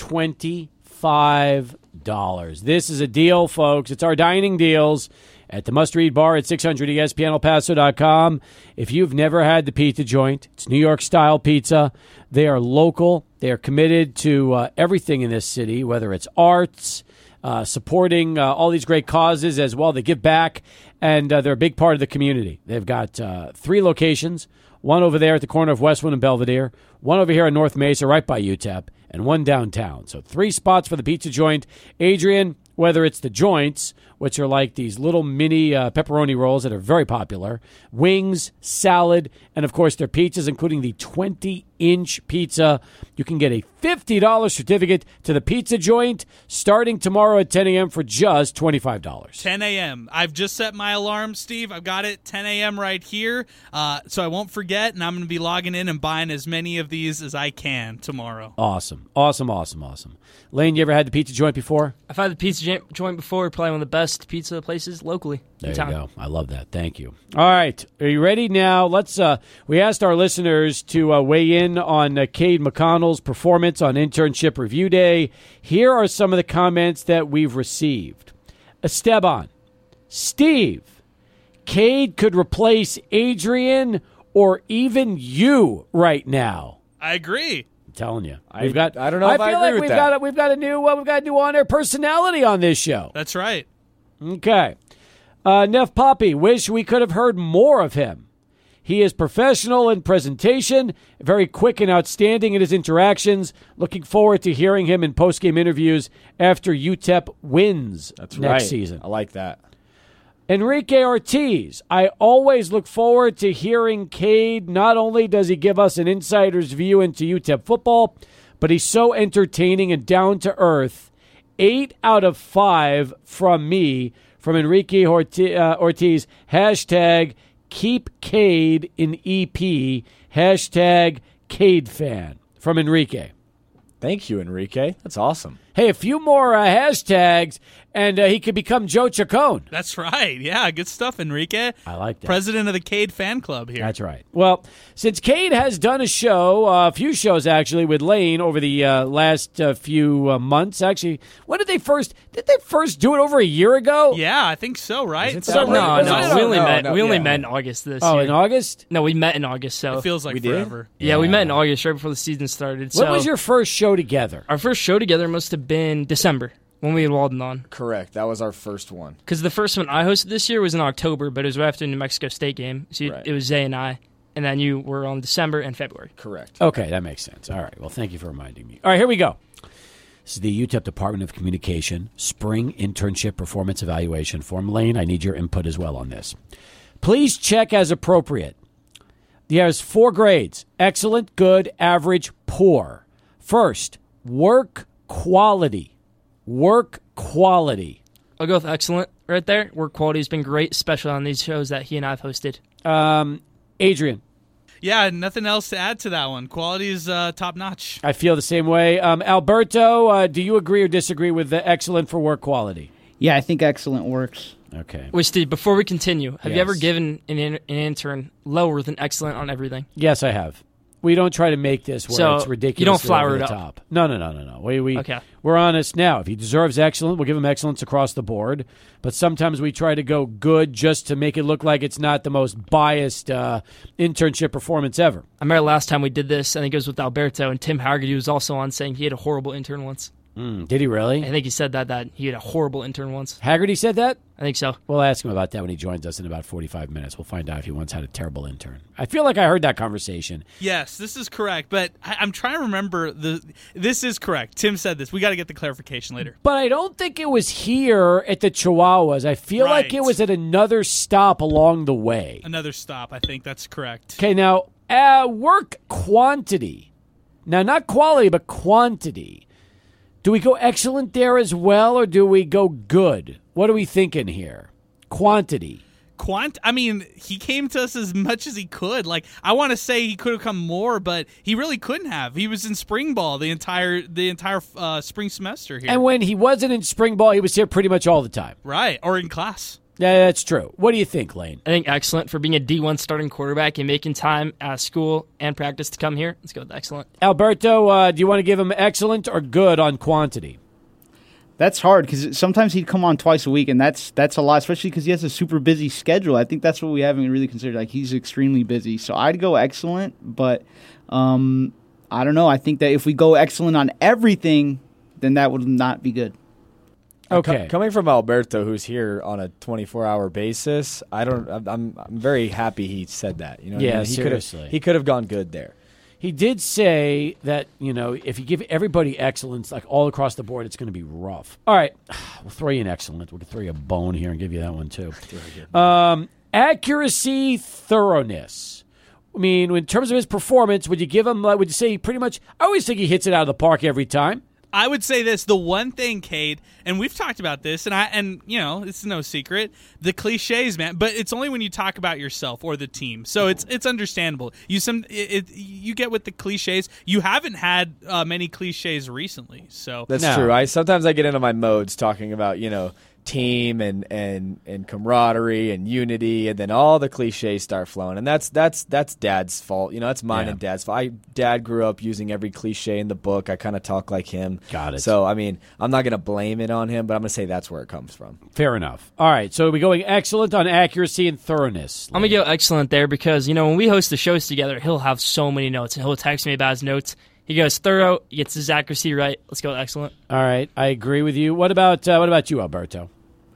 [SPEAKER 2] twenty-five dollars. This is a deal, folks. It's our dining deals at the Must Read Bar at six hundred E S P N El Paso dot com. If you've never had the Pizza Joint, it's New York-style pizza. They are local. They are committed to uh, everything in this city, whether it's arts, uh, supporting uh, all these great causes as well. They give back, and uh, they're a big part of the community. They've got uh, three locations, one over there at the corner of Westwood and Belvedere, one over here in North Mesa right by U T E P, and one downtown. So three spots for the Pizza Joint. Adrian, whether it's the joints, which are like these little mini uh, pepperoni rolls that are very popular, wings, salad, and, of course, their pizzas, including the twenty-inch pizza. You can get a fifty dollars certificate to the Pizza Joint starting tomorrow at ten a.m. for just twenty-five dollars.
[SPEAKER 3] ten a.m. I've just set my alarm, Steve. I've got it ten a.m. right here, uh, so I won't forget, and I'm going to be logging in and buying as many of these as I can tomorrow.
[SPEAKER 2] Awesome. Awesome, awesome, awesome. Lane, you ever had the Pizza Joint before?
[SPEAKER 8] I've had the Pizza jo- Joint before, probably one of the best pizza places locally.
[SPEAKER 2] There
[SPEAKER 8] in
[SPEAKER 2] you
[SPEAKER 8] town.
[SPEAKER 2] go. I love that. Thank you. All right. Are you ready now? Let's. Uh, we asked our listeners to uh, weigh in on uh, Cade McConnell's performance on Internship Review Day. Here are some of the comments that we've received. Esteban, Steve, Cade could replace Adrian or even you right now.
[SPEAKER 3] I agree.
[SPEAKER 2] I'm telling you,
[SPEAKER 4] I-
[SPEAKER 2] we've got.
[SPEAKER 4] I don't know
[SPEAKER 2] I
[SPEAKER 4] if I
[SPEAKER 2] feel
[SPEAKER 4] agree
[SPEAKER 2] like
[SPEAKER 4] with
[SPEAKER 2] we've
[SPEAKER 4] that.
[SPEAKER 2] got. A, we've got a new. Uh, we've got a new on-air personality on this show.
[SPEAKER 3] That's right.
[SPEAKER 2] Okay. Uh, Neff Poppy, wish we could have heard more of him. He is professional in presentation, very quick and outstanding in his interactions. Looking forward to hearing him in postgame interviews after U T E P wins
[SPEAKER 4] That's
[SPEAKER 2] next
[SPEAKER 4] right.
[SPEAKER 2] season.
[SPEAKER 4] I like that.
[SPEAKER 2] Enrique Ortiz, I always look forward to hearing Cade. Not only does he give us an insider's view into U T E P football, but he's so entertaining and down to earth. Eight out of five from me, from Enrique Ortiz. Uh, Ortiz. Hashtag keep Cade in E P. Hashtag Cade fan from Enrique.
[SPEAKER 4] Thank you, Enrique. That's awesome.
[SPEAKER 2] Hey, a few more uh, hashtags, and uh, he could become Joe Chacon.
[SPEAKER 3] That's right. Yeah, good stuff, Enrique.
[SPEAKER 2] I like that.
[SPEAKER 3] President of the Cade fan club here.
[SPEAKER 2] That's right. Well, since Cade has done a show, uh, a few shows actually, with Lane over the uh, last uh, few uh, months. Actually, when did they first? Did they first do it over a year ago?
[SPEAKER 3] Yeah, I think so, right?
[SPEAKER 4] Isn't
[SPEAKER 8] So,
[SPEAKER 4] that
[SPEAKER 8] no,
[SPEAKER 4] right?
[SPEAKER 8] no,
[SPEAKER 2] Was it-
[SPEAKER 8] we only
[SPEAKER 4] no,
[SPEAKER 8] met.
[SPEAKER 4] no,
[SPEAKER 8] we only
[SPEAKER 4] yeah.
[SPEAKER 8] met in August this
[SPEAKER 2] Oh,
[SPEAKER 8] year.
[SPEAKER 2] in August.
[SPEAKER 8] No, we met in August. So
[SPEAKER 3] It feels like
[SPEAKER 4] We did?
[SPEAKER 3] forever.
[SPEAKER 8] yeah, we
[SPEAKER 2] Yeah.
[SPEAKER 8] met in August right before the season started.
[SPEAKER 2] When
[SPEAKER 8] So
[SPEAKER 2] was your first show together?
[SPEAKER 8] our first show together must have been December when we had Walden on.
[SPEAKER 4] Correct. That was our first one.
[SPEAKER 8] Because the first one I hosted this year was in October, but it was right after the New Mexico State game. So you-
[SPEAKER 4] Right.
[SPEAKER 8] it was Zay and I. and then you were on December and February.
[SPEAKER 4] Correct.
[SPEAKER 2] Okay, that makes sense. All right. Well, thank you for reminding me. All right, here we go. This is the U T E P Department of Communication Spring Internship Performance Evaluation Form. Lane, I need your input as well on this. Please check as appropriate. There's four grades: excellent, good, average, poor. First, work quality. Work quality.
[SPEAKER 8] I'll go with excellent right there. Work quality has been great, especially on these shows that he and I have hosted.
[SPEAKER 2] Um, Adrian.
[SPEAKER 3] Yeah, nothing else to add to that one. Quality is uh, top notch.
[SPEAKER 2] I feel the same way. Um, Alberto, uh, do you agree or disagree with the excellent for work quality?
[SPEAKER 9] Yeah, I think excellent works.
[SPEAKER 2] Okay.
[SPEAKER 8] Wait, Steve, before we continue, have
[SPEAKER 2] Yes.
[SPEAKER 8] you ever given an, in- an intern lower than excellent on everything?
[SPEAKER 2] Yes, I have. We don't try to make this where
[SPEAKER 8] So,
[SPEAKER 2] it's ridiculous.
[SPEAKER 8] you don't flower
[SPEAKER 2] over
[SPEAKER 8] it
[SPEAKER 2] the
[SPEAKER 8] up.
[SPEAKER 2] top. No, no, no, no, no. We we
[SPEAKER 8] Okay.
[SPEAKER 2] we're honest now. If he deserves excellent, we'll give him excellence across the board. But sometimes we try to go good just to make it look like it's not the most biased uh, internship performance ever.
[SPEAKER 8] I remember last time we did this, I think it was with Alberto, and Tim Haggerty was also on saying he had a horrible intern once.
[SPEAKER 2] Mm, did he really?
[SPEAKER 8] I think he said that, that he had a horrible intern once.
[SPEAKER 2] Haggerty said that?
[SPEAKER 8] I think so.
[SPEAKER 2] We'll ask him about that when he joins us in about forty-five minutes. We'll find out if he once had a terrible intern. I feel like I heard that conversation.
[SPEAKER 3] Yes, this is correct, but I, I'm trying to remember the. This is correct. Tim said this. We got to get the clarification later.
[SPEAKER 2] But I don't think it was here at the Chihuahuas. I feel like
[SPEAKER 3] Right.
[SPEAKER 2] it was at another stop along the way.
[SPEAKER 3] Another stop. I think that's correct.
[SPEAKER 2] Okay, now, uh, work quantity. Now, not quality, but quantity. Do we go excellent there as well, or do we go good? What are we thinking here? Quantity.
[SPEAKER 3] Quant. I mean, he came to us as much as he could. Like, I want to say he could have come more, but he really couldn't have. He was in spring ball the entire the entire uh, spring semester here.
[SPEAKER 2] And when he wasn't in spring ball, he was here pretty much all the time.
[SPEAKER 3] Right, or in class.
[SPEAKER 2] Yeah, that's true. What do you think, Lane?
[SPEAKER 8] I think excellent for being a D one starting quarterback and making time at school and practice to come here. Let's go with excellent.
[SPEAKER 2] Alberto, uh, do you want to give him excellent or good on quantity?
[SPEAKER 9] That's hard because sometimes he'd come on twice a week, and that's that's a lot, especially because he has a super busy schedule. I think that's what we haven't really considered. Like, he's extremely busy. So I'd go excellent, but um, I don't know. I think that if we go excellent on everything, then that would not be good.
[SPEAKER 2] Okay.
[SPEAKER 4] Com- coming from Alberto, who's here on a twenty-four hour basis, I don't. I'm. I'm I'm very happy he said that. You know, what I
[SPEAKER 2] Yeah,
[SPEAKER 4] mean? he
[SPEAKER 2] seriously.
[SPEAKER 4] Could've, he could have gone good there.
[SPEAKER 2] He did say that, you know, if you give everybody excellence, like all across the board, it's going to be rough. All right. We'll throw you an excellent. We'll throw you a bone here and give you that one, too. Um, accuracy, thoroughness. I mean, in terms of his performance, would you give him, like, would you say he pretty much, I always think he hits it out of the park every time.
[SPEAKER 3] I would say this: the one thing, Cade, and we've talked about this, and I, and you know, it's no secret, the cliches, man. But it's only when you talk about yourself or the team, so it's it's understandable. You some it, it, you get with the cliches. You haven't had uh, many cliches recently, so
[SPEAKER 4] That's
[SPEAKER 2] No.
[SPEAKER 4] true. I sometimes I get into my modes talking about, you know, team and, and, and camaraderie and unity, and then all the cliches start flowing, and that's that's that's Dad's fault. You know, that's mine
[SPEAKER 2] Yeah.
[SPEAKER 4] and Dad's fault. I, Dad grew up using every cliche in the book. I kind of talk like him.
[SPEAKER 2] Got it.
[SPEAKER 4] So I mean, I'm not going to blame it on him, but I'm going to say that's where it comes from.
[SPEAKER 2] Fair enough. All right. So are we going excellent on accuracy and thoroughness?
[SPEAKER 8] I'm going to go excellent there because, you know, when we host the shows together, he'll have so many notes, and he'll text me about his notes. He goes thorough, he gets his accuracy right. Let's go with excellent.
[SPEAKER 2] All right. I agree with you. What about uh, what about you, Alberto?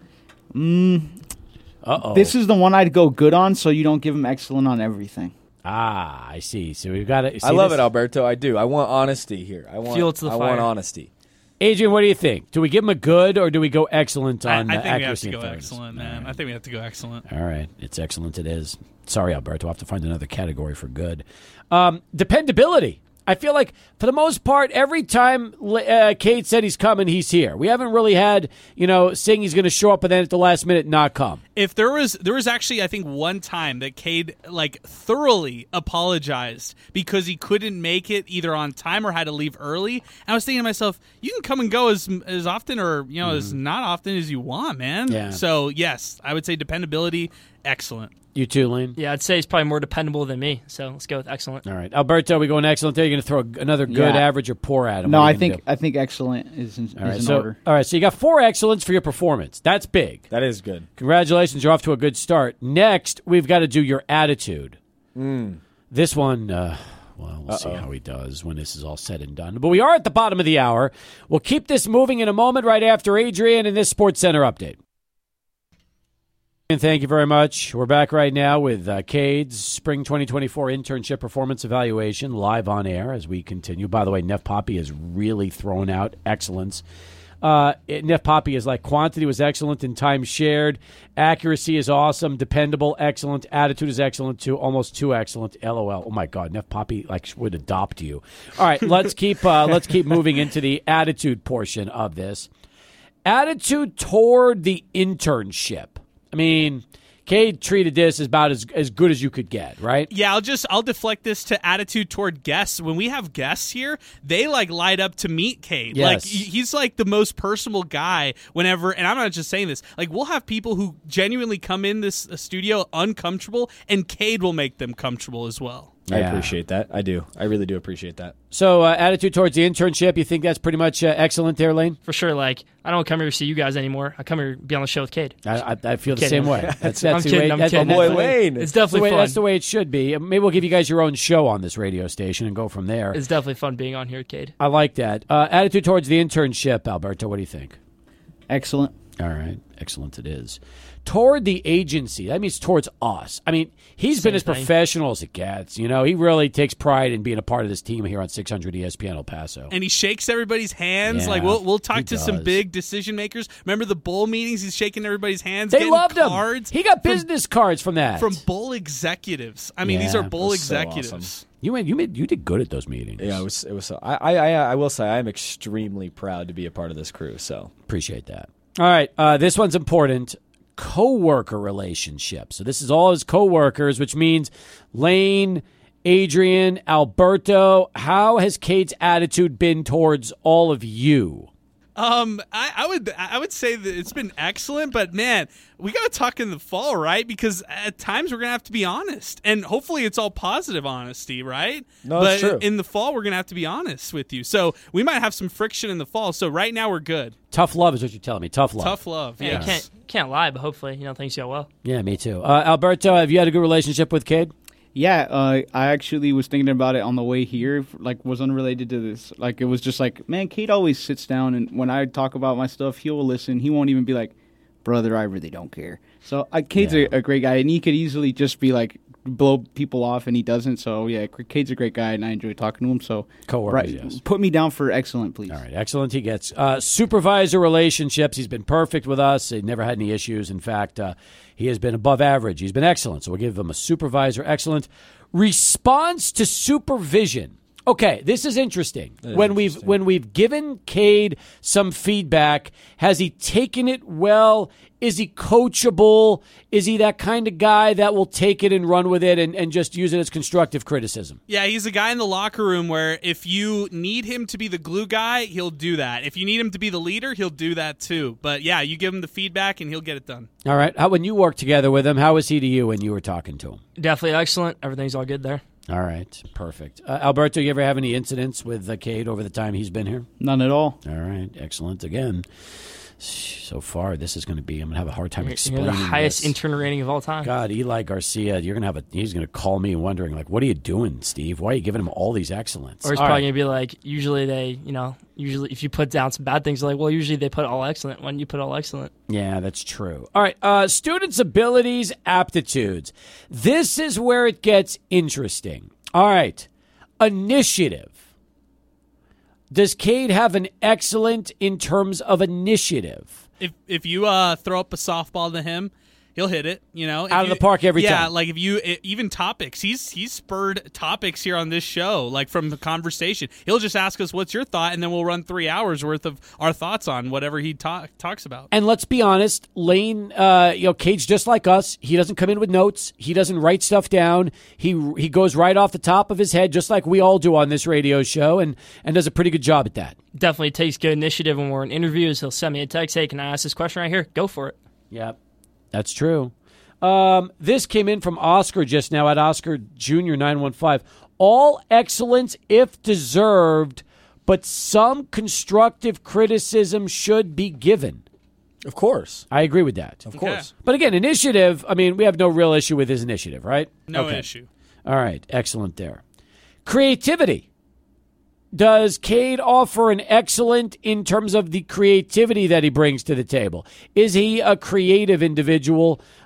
[SPEAKER 9] Mm,
[SPEAKER 2] Uh-oh.
[SPEAKER 9] This is the one I'd go good on, so you don't give him excellent on everything.
[SPEAKER 2] Ah, I see. So we've got it.
[SPEAKER 4] I love it, Alberto. I do. I want honesty here. I want.
[SPEAKER 8] Fuel to the
[SPEAKER 4] I
[SPEAKER 8] fire.
[SPEAKER 4] want honesty.
[SPEAKER 2] Adrian, what do you think? Do we give him a good or do we go excellent
[SPEAKER 3] I,
[SPEAKER 2] on
[SPEAKER 3] I
[SPEAKER 2] uh,
[SPEAKER 3] think we have
[SPEAKER 2] accuracy
[SPEAKER 3] to go
[SPEAKER 2] and thoroughness?
[SPEAKER 3] excellent, man. I think we have to go excellent.
[SPEAKER 2] All right. It's excellent. It is. Sorry, Alberto. I'll have to find another category for good. Um, dependability. I feel like, for the most part, every time uh, Cade said he's coming, he's here. We haven't really had, you know, saying he's going to show up and then at the last minute not come.
[SPEAKER 3] If there was, there was actually, I think, one time that Cade like thoroughly apologized because he couldn't make it either on time or had to leave early. And I was thinking to myself, you can come and go as as often or you know mm. as not often as you want, man.
[SPEAKER 2] Yeah.
[SPEAKER 3] So yes, I would say dependability, excellent.
[SPEAKER 2] You too, Lane?
[SPEAKER 8] Yeah, I'd say he's probably more dependable than me, so let's go with excellent.
[SPEAKER 2] All right. Alberto, we going excellent there? You're going to throw another good,
[SPEAKER 9] Yeah.
[SPEAKER 2] average, or poor at him?
[SPEAKER 9] No,
[SPEAKER 2] What are
[SPEAKER 9] I
[SPEAKER 2] you gonna
[SPEAKER 9] think
[SPEAKER 2] do?
[SPEAKER 9] I think excellent is in,
[SPEAKER 2] All right,
[SPEAKER 9] is in
[SPEAKER 2] so,
[SPEAKER 9] order.
[SPEAKER 2] all right, so you got four excellents for your performance. That's big.
[SPEAKER 4] That is good.
[SPEAKER 2] Congratulations, you're off to a good start. Next, we've got to do your attitude.
[SPEAKER 4] Mm.
[SPEAKER 2] This one, uh, well, we'll see
[SPEAKER 4] Uh-oh.
[SPEAKER 2] how he does when this is all said and done. But we are at the bottom of the hour. We'll keep this moving in a moment right after Adrian and this Sports Center update. And thank you very much. We're back right now with uh, Cade's Spring twenty twenty-four Internship Performance Evaluation live on air as we continue. By the way, Neff Poppy has really thrown out excellence. Uh, it, Neff Poppy is like quantity was excellent and time shared. Accuracy is awesome. Dependable, excellent. Attitude is excellent too. Almost too excellent. LOL. Oh my God, Neff Poppy like would adopt you. All right, let's keep uh, let's keep moving into the attitude portion of this. Attitude toward the internship. I mean, Cade treated this as about as, as good as you could get, right?
[SPEAKER 3] Yeah, I'll just I'll deflect this to attitude toward guests. When we have guests here, they like light up to meet Cade.
[SPEAKER 2] Yes.
[SPEAKER 3] Like he- he's like the most personable guy whenever, and I'm not just saying this. Like we'll have people who genuinely come in this uh, studio uncomfortable, and Cade will make them comfortable as well.
[SPEAKER 4] I
[SPEAKER 2] Yeah.
[SPEAKER 4] appreciate that. I do. I really do appreciate that.
[SPEAKER 2] So, uh, attitude towards the internship, you think that's pretty much uh, excellent there, Lane?
[SPEAKER 8] For sure, like, I don't come here to see you guys anymore. I come here to be on the show with Cade.
[SPEAKER 2] I, I, I feel the
[SPEAKER 8] Kidding.
[SPEAKER 2] same way. That's, that's
[SPEAKER 8] I'm
[SPEAKER 2] the
[SPEAKER 8] kidding,
[SPEAKER 2] way.
[SPEAKER 8] I'm
[SPEAKER 2] that's,
[SPEAKER 8] kidding.
[SPEAKER 2] that's
[SPEAKER 4] Boy,
[SPEAKER 2] the way-
[SPEAKER 4] Lane.
[SPEAKER 8] It's
[SPEAKER 2] That's the,
[SPEAKER 8] definitely
[SPEAKER 2] way,
[SPEAKER 8] fun.
[SPEAKER 2] that's the way it should be. Maybe we'll give you guys your own show on this radio station and go from there.
[SPEAKER 8] It's definitely fun being on here with Cade.
[SPEAKER 2] I like that. Uh, attitude towards the internship, Alberto, what do you think?
[SPEAKER 9] Excellent.
[SPEAKER 2] All right. Excellent it is. Toward the agency, that means towards us. I mean, he's
[SPEAKER 8] Same
[SPEAKER 2] been as
[SPEAKER 8] thing.
[SPEAKER 2] professional as it gets. You know, he really takes pride in being a part of this team here on six hundred E S P N El Paso.
[SPEAKER 3] And he shakes everybody's hands.
[SPEAKER 2] Yeah,
[SPEAKER 3] like we'll we'll talk
[SPEAKER 2] he
[SPEAKER 3] to some
[SPEAKER 2] does.
[SPEAKER 3] big decision makers. Remember the bowl meetings? He's shaking everybody's hands.
[SPEAKER 2] They
[SPEAKER 3] getting
[SPEAKER 2] loved
[SPEAKER 3] cards
[SPEAKER 2] him. He got
[SPEAKER 3] from-
[SPEAKER 2] business cards from that.
[SPEAKER 3] from bowl executives. I mean, these
[SPEAKER 2] Yeah,
[SPEAKER 3] are bowl
[SPEAKER 4] that's so
[SPEAKER 3] executives.
[SPEAKER 4] awesome.
[SPEAKER 2] you went, you made, you did good at those meetings.
[SPEAKER 4] Yeah, it was. It was. So, I, I. I. I will say I am extremely proud to be a part of this crew. So
[SPEAKER 2] Appreciate that. All right, uh, this one's important. Co-worker relationship. So this is all his co-workers, which means Lane, Adrian, Alberto. How has Cade's attitude been towards all of you?
[SPEAKER 3] Um, I, I would I would say that it's been excellent, but man, we got to talk in the fall, right? Because at times we're gonna have to be honest, and hopefully it's all positive honesty, right?
[SPEAKER 4] No,
[SPEAKER 3] but
[SPEAKER 4] that's true.
[SPEAKER 3] in the fall we're gonna have to be honest with you, so we might have some friction in the fall. So right now we're good.
[SPEAKER 2] Tough love is what you're telling me. Tough love.
[SPEAKER 3] Tough love,
[SPEAKER 8] Yeah,
[SPEAKER 3] yeah.
[SPEAKER 8] you can't can't lie, but hopefully, you know, things go well.
[SPEAKER 2] Yeah, me too. Uh, Alberto, have you had a good relationship with Cade?
[SPEAKER 9] Yeah, uh, I actually was thinking about it on the way here. Like, was unrelated to this. Like, it was just like, man, Cade always sits down, and when I talk about my stuff, he will listen. He won't even be like, brother, I really don't care. So, uh, Cade's
[SPEAKER 2] Yeah.
[SPEAKER 9] a, a great guy, and he could easily just be like, blow people off, and he doesn't. So, yeah, Cade's a great guy, and I enjoy talking to him. So,
[SPEAKER 2] Co-workers,
[SPEAKER 9] right,
[SPEAKER 2] yes.
[SPEAKER 9] put me down for excellent, please.
[SPEAKER 2] All right, excellent. He gets uh, supervisor relationships. He's been perfect with us. He never had any issues. In fact, uh, he has been above average. He's been excellent. So we'll give him a supervisor excellent. Response to supervision. Okay, this is interesting.
[SPEAKER 4] is
[SPEAKER 2] when we've
[SPEAKER 4] interesting.
[SPEAKER 2] when we've given Cade some feedback, has he taken it well? Is he coachable? Is he that kind of guy that will take it and run with it and, and just use it as constructive criticism?
[SPEAKER 3] Yeah, he's a guy in the locker room where if you need him to be the glue guy, he'll do that. If you need him to be the leader, he'll do that too. But yeah, you give him the feedback and he'll get it done.
[SPEAKER 2] All right. How, when you worked together with him, how was he to you when you were talking to him?
[SPEAKER 8] Definitely excellent. Everything's all good there.
[SPEAKER 2] All right, perfect. Uh, Alberto, you ever have any incidents with uh, Cade over the time he's been here?
[SPEAKER 9] None at all.
[SPEAKER 2] All right, excellent. Again, so far this is going to be. I'm going to have a hard time
[SPEAKER 8] You're,
[SPEAKER 2] explaining
[SPEAKER 8] you're the highest
[SPEAKER 2] this.
[SPEAKER 8] intern rating of all time.
[SPEAKER 2] God, Eli Garcia, you're going to have a. He's going to call me wondering like, what are you doing, Steve? Why are you giving him all these excellents?
[SPEAKER 8] Or he's
[SPEAKER 2] All
[SPEAKER 8] probably
[SPEAKER 2] right.
[SPEAKER 8] going to be like, usually they, you know, usually if you put down some bad things, they're like, well, usually they put all excellent when you put all excellent.
[SPEAKER 2] Yeah, that's true. All right, uh, students' abilities, aptitudes. This is where it gets interesting. All right, initiative. Does Cade have an excellent in terms of initiative?
[SPEAKER 3] If if you uh, throw up a softball to him, he'll hit it. You know, If
[SPEAKER 2] Out of
[SPEAKER 3] you-
[SPEAKER 2] the park every
[SPEAKER 3] yeah,
[SPEAKER 2] time.
[SPEAKER 3] Yeah, like if you e- even topics, he's he's spurred topics here on this show, like from the conversation. He'll just ask us, "What's your thought?" and then we'll run three hours worth of our thoughts on whatever he talk, talks about.
[SPEAKER 2] And let's be honest, Lane, uh, you know, Cade's just like us. He doesn't come in with notes. He doesn't write stuff down. He he goes right off the top of his head, just like we all do on this radio show, and, and does a pretty good job at that.
[SPEAKER 8] Definitely takes good initiative when we're in interviews. He'll send me a text, hey, can I ask this question right here? Go for it.
[SPEAKER 2] Yep, that's true. Um, this came in from Oscar just now at Oscar Junior nine one five. All excellence if deserved, but some constructive criticism should be given.
[SPEAKER 4] of course,
[SPEAKER 2] I agree with that.
[SPEAKER 4] of course.
[SPEAKER 2] But again, initiative, I mean, we have no real issue with his initiative, right?
[SPEAKER 3] No
[SPEAKER 2] Okay.
[SPEAKER 3] issue.
[SPEAKER 2] All right, excellent there. Creativity. Does Cade offer an excellent in terms of the creativity that he brings to the table? Is he a creative individual?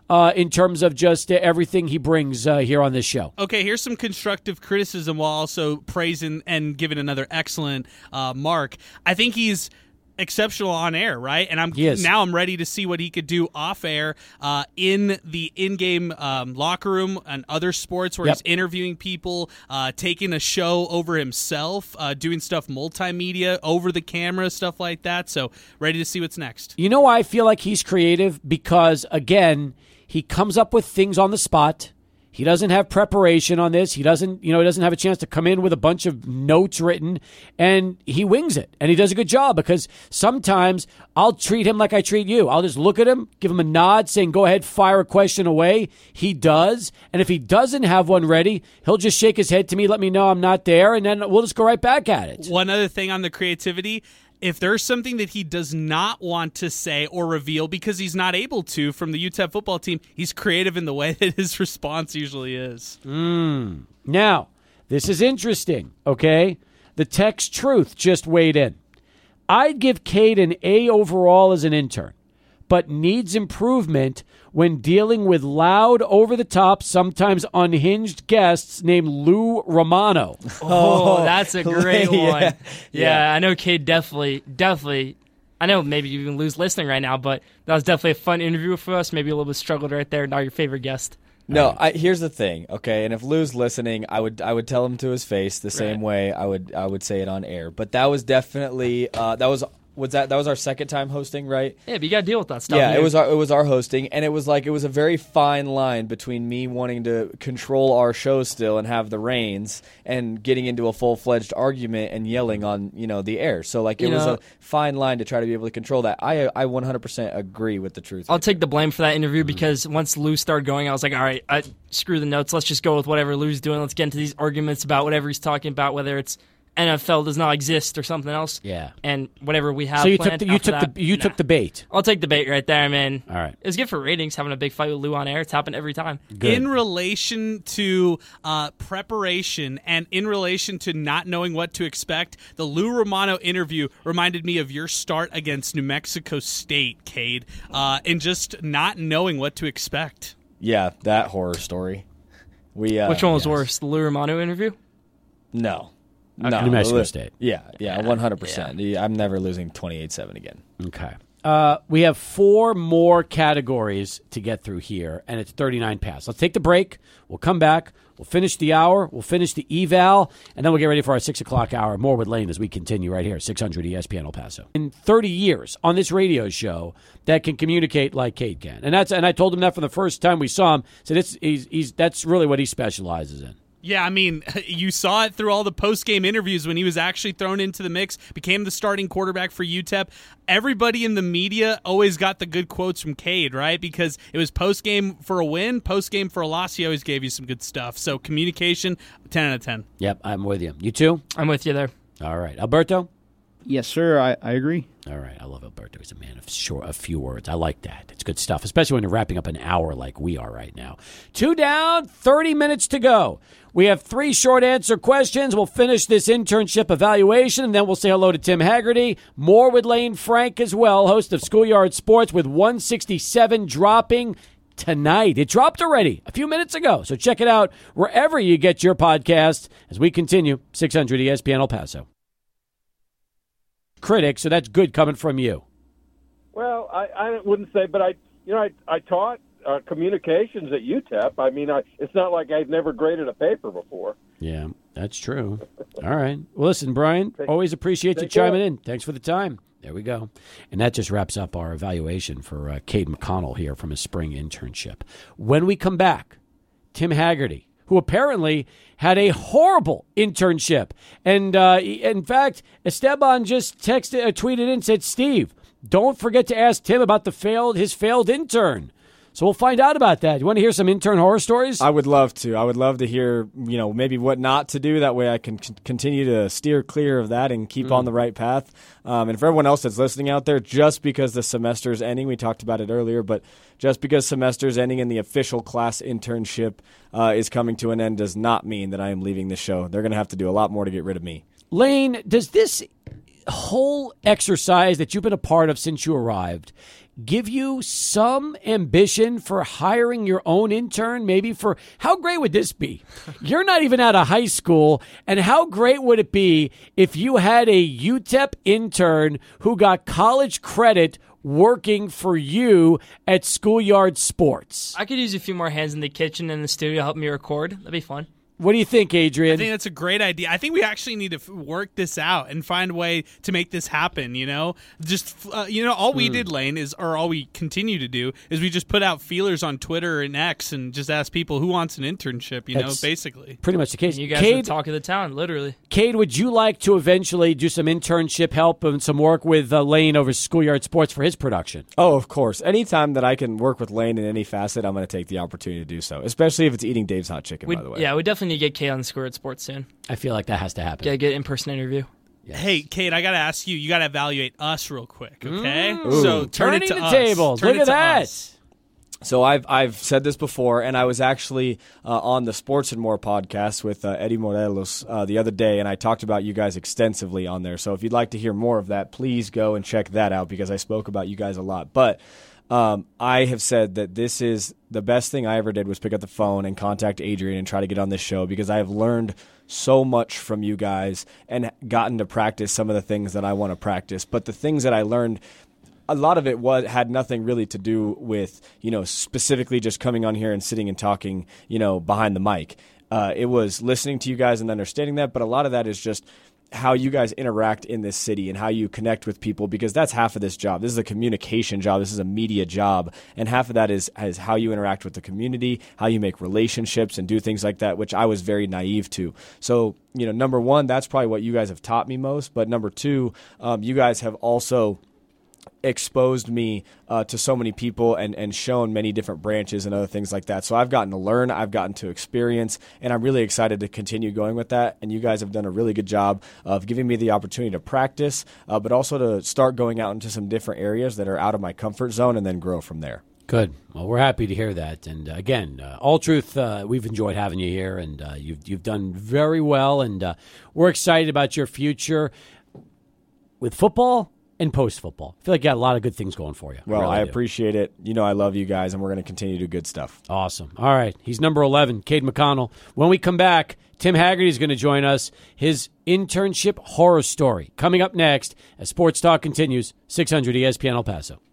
[SPEAKER 2] uh, in terms of just uh, everything he brings uh, here on this show.
[SPEAKER 3] Okay, here's some constructive criticism while also praising and giving another excellent uh, mark. I think he's exceptional on air, right? And I'm now I'm ready to see what he could do off air uh, in the in-game um, locker room and other sports where
[SPEAKER 2] Yep.
[SPEAKER 3] he's interviewing people, uh, taking a show over himself, uh, doing stuff multimedia, over the camera, stuff like that. So ready to see what's next.
[SPEAKER 2] You know why I feel like he's creative? Because, again, he comes up with things on the spot. He doesn't have preparation on this. He doesn't, you know, he doesn't have a chance to come in with a bunch of notes written, and he wings it. And he does a good job because sometimes I'll treat him like I treat you. I'll just look at him, give him a nod, saying, go ahead, fire a question away. He does. And if he doesn't have one ready, he'll just shake his head to me, let me know I'm not there, and then we'll just go right back at it.
[SPEAKER 3] One other thing on the creativity, if there's something that he does not want to say or reveal because he's not able to from the U T E P football team, he's creative in the way that his response usually is.
[SPEAKER 2] Mm. Now, this is interesting, okay? The text Truth just weighed in. I'd give Cade an A overall as an intern, but needs improvement when dealing with loud, over-the-top, sometimes unhinged guests named Lou Romano.
[SPEAKER 8] Oh, that's a great
[SPEAKER 4] yeah.
[SPEAKER 8] one. Yeah,
[SPEAKER 4] Yeah.
[SPEAKER 8] I know Cade definitely, definitely, I know maybe you even lose listening right now, but that was definitely a fun interview for us. Maybe a little bit struggled right there. Now your favorite guest.
[SPEAKER 4] No, I, here's the thing, okay? And if Lou's listening, I would I would tell him to his face the same
[SPEAKER 8] Right.
[SPEAKER 4] way I would I would say it on air. But that was definitely uh, that was was that that was our second time hosting, right?
[SPEAKER 8] Yeah, but you got to deal with that stuff.
[SPEAKER 4] Yeah,
[SPEAKER 8] dude.
[SPEAKER 4] it was our it was our hosting, and it was like it was a very fine line between me wanting to control our show still and have the reins, and getting into a full fledged argument and yelling on you know the air. So like it
[SPEAKER 8] You
[SPEAKER 4] was
[SPEAKER 8] know-
[SPEAKER 4] a fine line to try to be able to control that. I I one hundred percent agree with the truth.
[SPEAKER 8] I'll take the blame for that interview
[SPEAKER 4] Mm-hmm.
[SPEAKER 8] because once Lou started going, I was like, all right, I, screw the notes. Let's just go with whatever Lou's doing. Let's get into these arguments about whatever he's talking about, whether it's N F L does not exist or something else.
[SPEAKER 2] Yeah.
[SPEAKER 8] And whatever we have
[SPEAKER 2] So you
[SPEAKER 8] planned
[SPEAKER 2] took the, you
[SPEAKER 8] after
[SPEAKER 2] took
[SPEAKER 8] that,
[SPEAKER 2] the you
[SPEAKER 8] nah.
[SPEAKER 2] took the bait.
[SPEAKER 8] I'll take the bait right there, man.
[SPEAKER 2] All right.
[SPEAKER 8] It was good for ratings having a big fight with Lou on air. It's happened every time.
[SPEAKER 2] Good.
[SPEAKER 3] In relation to uh, preparation and in relation to not knowing what to expect, the Lou Romano interview reminded me of your start against New Mexico State, Cade, uh, and just not knowing what to expect.
[SPEAKER 4] Yeah, that horror story. We uh,
[SPEAKER 8] Which one was
[SPEAKER 4] yes.
[SPEAKER 8] worse, the Lou Romano interview?
[SPEAKER 4] No. No,
[SPEAKER 2] New Mexico
[SPEAKER 4] Li-
[SPEAKER 2] State.
[SPEAKER 4] Yeah, yeah, one hundred percent. I'm never losing twenty-eight seven again.
[SPEAKER 2] Okay. Uh, we have four more categories to get through here, and it's thirty-nine past. Let's take the break. We'll come back. We'll finish the hour. We'll finish the eval, and then we'll get ready for our six o'clock hour. More with Lane as we continue right here, six hundred E S P N El Paso. In thirty years on this radio show that can communicate like Cade can, and that's and I told him that from the first time we saw him. Said it's he's, he's that's really what he specializes in.
[SPEAKER 3] Yeah, I mean, you saw it through all the post-game interviews when he was actually thrown into the mix, became the starting quarterback for U T E P. Everybody in the media always got the good quotes from Cade, right? Because it was post-game for a win, post-game for a loss. He always gave you some good stuff. So communication, ten out of ten.
[SPEAKER 2] Yep, I'm with you. You too?
[SPEAKER 8] I'm with you there.
[SPEAKER 2] All right. Alberto?
[SPEAKER 9] Yes, sir. I, I agree.
[SPEAKER 2] All right. I love Alberto. He's a man of short, a few words. I like that. It's good stuff, especially when you're wrapping up an hour like we are right now. Two down, thirty minutes to go. We have three short answer questions. We'll finish this internship evaluation, and then we'll say hello to Tim Haggerty. More with Lane Frank as well, host of Schoolyard Sports, with one sixty-seven dropping tonight. It dropped already a few minutes ago, so check it out wherever you get your podcast as we continue six hundred E S P N El Paso. Critic, so that's good coming from you.
[SPEAKER 6] Well, I, I wouldn't say, but I, you know, I, I taught uh, communications at U T E P. I mean, I, it's not like I've never graded a paper before.
[SPEAKER 2] Yeah, that's true. All right. Well, listen, Brian, always appreciate you
[SPEAKER 6] Take care.
[SPEAKER 2] chiming in. Thanks for the time. There we go. And that just wraps up our evaluation for uh, Cade McConnell here from his spring internship. When we come back, Tim Haggerty, who apparently had a horrible internship. And uh, in fact, Esteban just texted, uh, tweeted in and said, Steve, don't forget to ask Tim about the failed his failed intern. So we'll find out about that. You want to hear some intern horror stories?
[SPEAKER 4] I would love to. I would love to hear, you know, maybe what not to do. That way I can c- continue to steer clear of that and keep mm. on the right path. Um, and for everyone else that's listening out there, just because the semester is ending, we talked about it earlier, but just because semester is ending and the official class internship uh, is coming to an end does not mean that I am leaving the show. They're going to have to do a lot more to get rid of me.
[SPEAKER 2] Lane, does this whole exercise that you've been a part of since you arrived give you some ambition for hiring your own intern? Maybe for, how great would this be? You're not even out of high school, and how great would it be if you had a U T E P intern who got college credit working for you at Schoolyard Sports?
[SPEAKER 8] I could use a few more hands in the kitchen and the studio to help me record. That'd be fun.
[SPEAKER 2] What do you think, Adrian?
[SPEAKER 3] I think that's a great idea. I think we actually need to f- work this out and find a way to make this happen, you know? Just, uh, you know, all we
[SPEAKER 2] Hmm.
[SPEAKER 3] did, Lane, is, or all we continue to do, is we just put out feelers on Twitter and X and just ask people who wants an internship, you
[SPEAKER 2] That's
[SPEAKER 3] know, basically.
[SPEAKER 2] Pretty much the case.
[SPEAKER 8] You guys
[SPEAKER 2] Cade,
[SPEAKER 8] are the talk of the town, literally.
[SPEAKER 2] Cade, would you like to eventually do some internship help and some work with uh, Lane over Schoolyard Sports for his production?
[SPEAKER 4] Oh, of course. Anytime that I can work with Lane in any facet, I'm going to take the opportunity to do so, especially if it's eating Dave's Hot Chicken,
[SPEAKER 8] We,
[SPEAKER 4] by the way.
[SPEAKER 8] yeah, we definitely need to get Kay on the Square at Sports soon.
[SPEAKER 2] I feel like that has to happen.
[SPEAKER 8] Get a good in-person interview.
[SPEAKER 2] Yes.
[SPEAKER 3] Hey, Kate, I got to ask you, you got to evaluate us real quick, okay?
[SPEAKER 2] Ooh.
[SPEAKER 3] So turn
[SPEAKER 2] Turning
[SPEAKER 3] it to
[SPEAKER 2] the
[SPEAKER 3] us.
[SPEAKER 2] tables.
[SPEAKER 3] Turn
[SPEAKER 2] Look
[SPEAKER 3] it
[SPEAKER 2] at
[SPEAKER 3] to
[SPEAKER 2] that.
[SPEAKER 3] us.
[SPEAKER 4] So I've I've said this before, and I was actually uh, on the Sports and More podcast with uh, Eddie Morelos uh, the other day, and I talked about you guys extensively on there. So if you'd like to hear more of that, please go and check that out because I spoke about you guys a lot. But um, I have said that this is the best thing I ever did was pick up the phone and contact Adrian and try to get on this show because I have learned so much from you guys and gotten to practice some of the things that I want to practice. But the things that I learned, a lot of it was had nothing really to do with, you know, specifically just coming on here and sitting and talking, you know, behind the mic. Uh, it was listening to you guys and understanding that, but a lot of that is just how you guys interact in this city and how you connect with people, because that's half of this job. This is a communication job. This is a media job. And half of that is, is how you interact with the community, how you make relationships and do things like that, which I was very naive to. So, you know, number one, that's probably what you guys have taught me most. But number two, um, you guys have also exposed me uh, to so many people and, and shown many different branches and other things like that. So I've gotten to learn, I've gotten to experience, and I'm really excited to continue going with that. And you guys have done a really good job of giving me the opportunity to practice, uh, but also to start going out into some different areas that are out of my comfort zone and then grow from there.
[SPEAKER 2] Good. Well, we're happy to hear that. And uh, again, uh, All Truth, uh, we've enjoyed having you here, and uh, you've you've done very well. And uh, we're excited about your future with football and post-football. I feel like you got a lot of good things going for you.
[SPEAKER 4] Well,
[SPEAKER 2] really
[SPEAKER 4] I
[SPEAKER 2] do.
[SPEAKER 4] appreciate it. You know I love you guys, and we're going to continue to do good stuff.
[SPEAKER 2] Awesome. All right. He's number eleven, Cade McConnell. When we come back, Tim Haggerty is going to join us. His internship horror story coming up next as Sports Talk continues. six hundred E S P N El Paso.